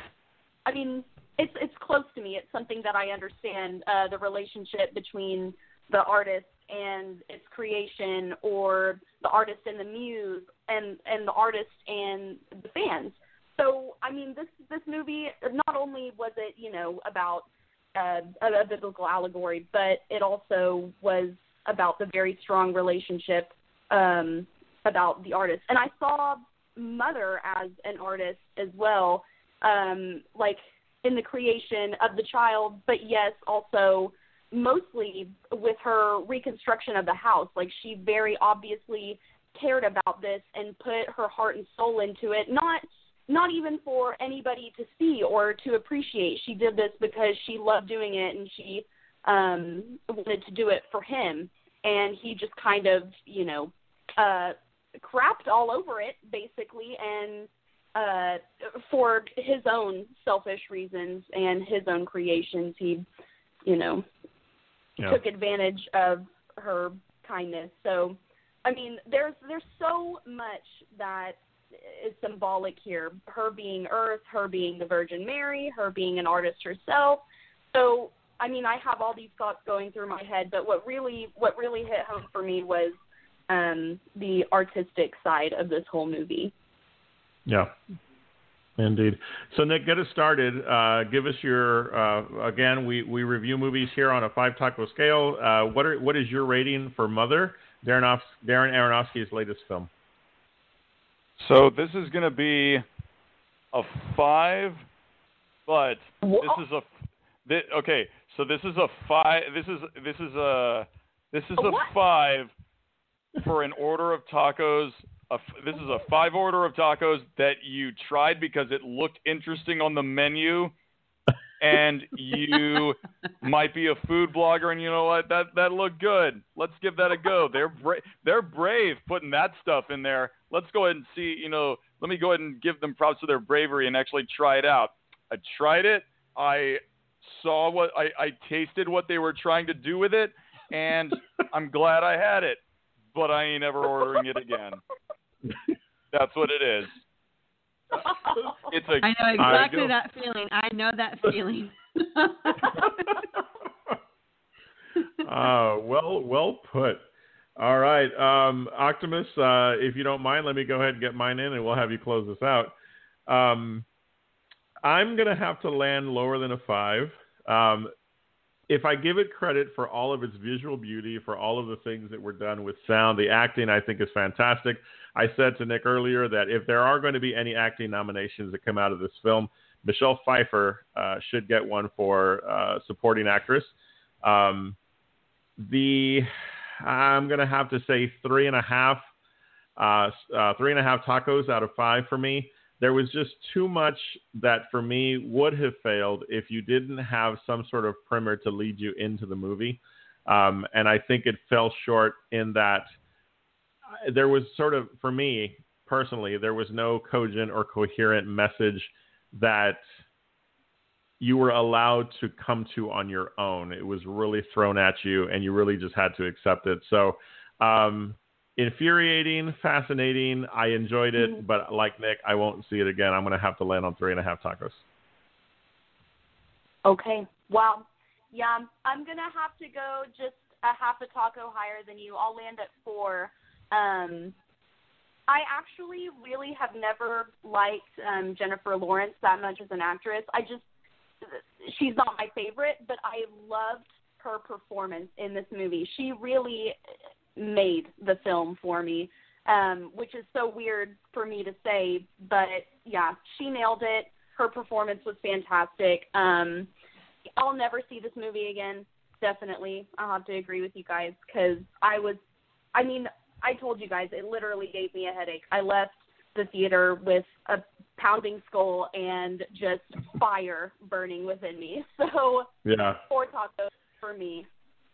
I mean, it's it's close to me. It's something that I understand. Uh, the relationship between the artist and its creation, or the artist and the muse, and, and the artist and the fans. So, I mean, this this movie, not only was it, you know, about uh, a, a biblical allegory, but it also was about the very strong relationship um, about the artist. And I saw Mother as an artist as well, um, like in the creation of the child, but yes, also mostly with her reconstruction of the house. Like, she very obviously cared about this and put her heart and soul into it, not not even for anybody to see or to appreciate. She did this because she loved doing it, and she um, wanted to do it for him. And he just kind of, you know, uh, crapped all over it, basically, and uh, for his own selfish reasons and his own creations, he, you know, yeah. took advantage of her kindness. So, I mean, there's there's so much that is symbolic here. Her being Earth, her being the Virgin Mary, her being an artist herself. So, I mean, I have all these thoughts going through my head, but what really what really hit home for me was um, the artistic side of this whole movie. Yeah, indeed. So, Nick, get us started. Uh, give us your, uh, again, we, we review movies here on a five-taco scale. Uh, what are what is your rating for Mother, Darren, Darren Aronofsky's latest film? So this is going to be a five, but this is a this, okay. So this is a five. This is this is a this is a five for an order of tacos. A, this is a five order of tacos that you tried because it looked interesting on the menu, and you might be a food blogger, and you know what, that that looked good. Let's give that a go. They're bra- they're brave putting that stuff in there. Let's go ahead and see, you know, let me go ahead and give them props for their bravery and actually try it out. I tried it. I saw what, I, I tasted what they were trying to do with it, and I'm glad I had it, but I ain't ever ordering it again. That's what it is. It's a, I know exactly I that feeling. I know that feeling. uh, well, well put. All right, um, Optimus, uh, if you don't mind, let me go ahead and get mine in, and we'll have you close this out. Um, I'm going to have to land lower than a five. Um, if I give it credit for all of its visual beauty, for all of the things that were done with sound, the acting I think is fantastic. I said to Nick earlier that if there are going to be any acting nominations that come out of this film, Michelle Pfeiffer uh, should get one for uh, supporting actress. Um, the... I'm going to have to say three and a half, uh, uh, three and a half tacos out of five for me. there was just too much that for me would have failed if you didn't have some sort of primer to lead you into the movie. Um, and I think it fell short in that there was sort of, for me personally, there was no cogent or coherent message that you were allowed to come to on your own. It was really thrown at you and you really just had to accept it. So, um, infuriating, fascinating. I enjoyed it, mm-hmm. but like Nick, I won't see it again. I'm going to have to land on three and a half tacos. Okay. Well, yeah, I'm going to have to go just a half a taco higher than you. I'll land at four. Um, I actually really have never liked um, Jennifer Lawrence that much as an actress. I just, she's not my favorite, but I loved her performance in this movie. She really made the film for me, um, which is so weird for me to say, but yeah, she nailed it. Her performance was fantastic. Um, I'll never see this movie again. Definitely. I'll have to agree with you guys because I was, I mean, I told you guys, it literally gave me a headache. I left the theater with a pounding skull and just fire burning within me. So yeah, four tacos for me.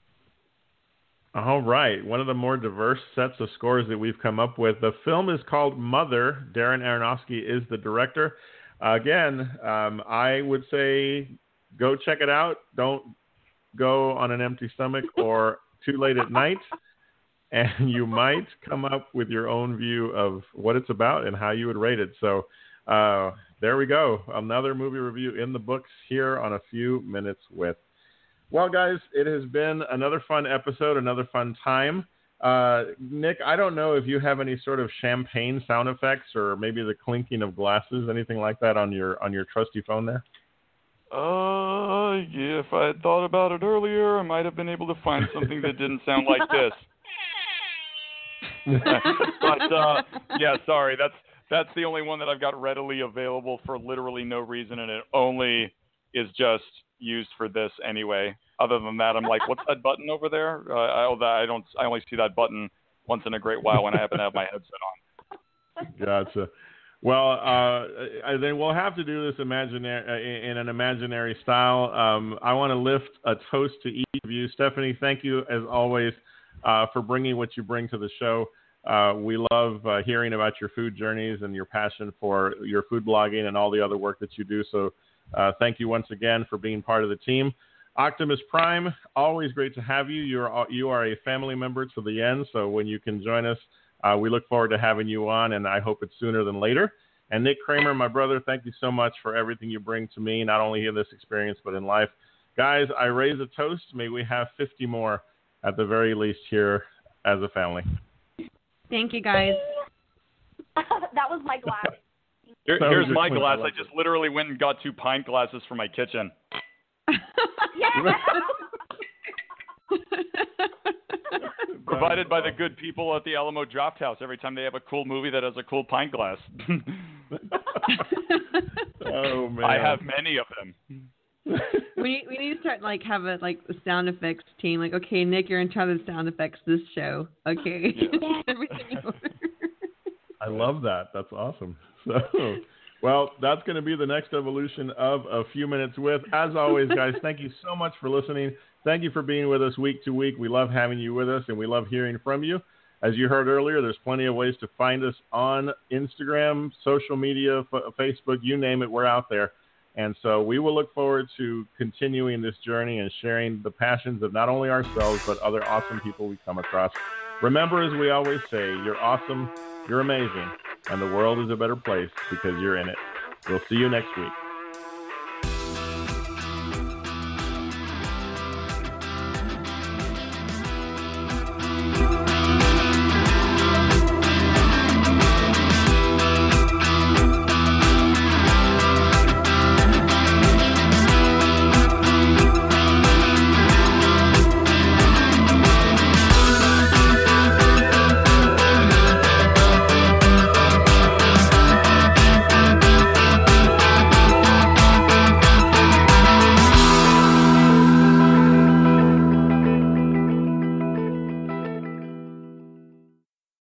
All right. One of the more diverse sets of scores that we've come up with. The film is called Mother. Darren Aronofsky is the director. Uh, again, um, I would say go check it out. Don't go on an empty stomach or too late at night. And you might come up with your own view of what it's about and how you would rate it. So uh, there we go. Another movie review in the books here on A Few Minutes With. Well, guys, it has been another fun episode, another fun time. Uh, Nick, I don't know if you have any sort of champagne sound effects or maybe the clinking of glasses, anything like that on your on your trusty phone there? Uh, yeah, if I had thought about it earlier, I might have been able to find something that didn't sound like this. But, uh, yeah, sorry, that's that's the only one that I've got readily available for literally no reason, and it only is just used for this anyway. Other than that, I'm like, what's that button over there? Uh, I, I don't. I only see that button once in a great while when I happen to have my headset on. Gotcha. Well, uh, then we'll have to do this imaginary in an imaginary style. Um, I want to lift a toast to each of you. Stephanie, thank you as always uh, for bringing what you bring to the show. Uh, we love uh, hearing about your food journeys and your passion for your food blogging and all the other work that you do. So uh, thank you once again for being part of the team. Optimus Prime, always great to have you. You're you are a family member to the end, so when you can join us, uh, we look forward to having you on, and I hope it's sooner than later. And Nick Kramer, my brother, thank you so much for everything you bring to me, not only in this experience but in life. Guys, I raise a toast. May we have fifty more at the very least here as a family. Thank you, guys. That was my glass. Here, here's my glass. I just literally went and got two pint glasses for my kitchen. Yeah. Provided by the good people at the Alamo Drafthouse every time they have a cool movie that has a cool pint glass. Oh man, I have many of them. we we need to start like have a like a sound effects team. Like, okay, Nick, you're in charge of sound effects this show. Okay. Yeah. Everything in order. I love that. That's awesome. So. Well, that's going to be the next evolution of A Few Minutes With. As always, guys, thank you so much for listening. Thank you for being with us week to week. We love having you with us, and we love hearing from you. As you heard earlier, there's plenty of ways to find us on Instagram, social media, f- Facebook, you name it, we're out there. And so we will look forward to continuing this journey and sharing the passions of not only ourselves, but other awesome people we come across. Remember, as we always say, you're awesome, you're amazing, and the world is a better place because you're in it. We'll see you next week.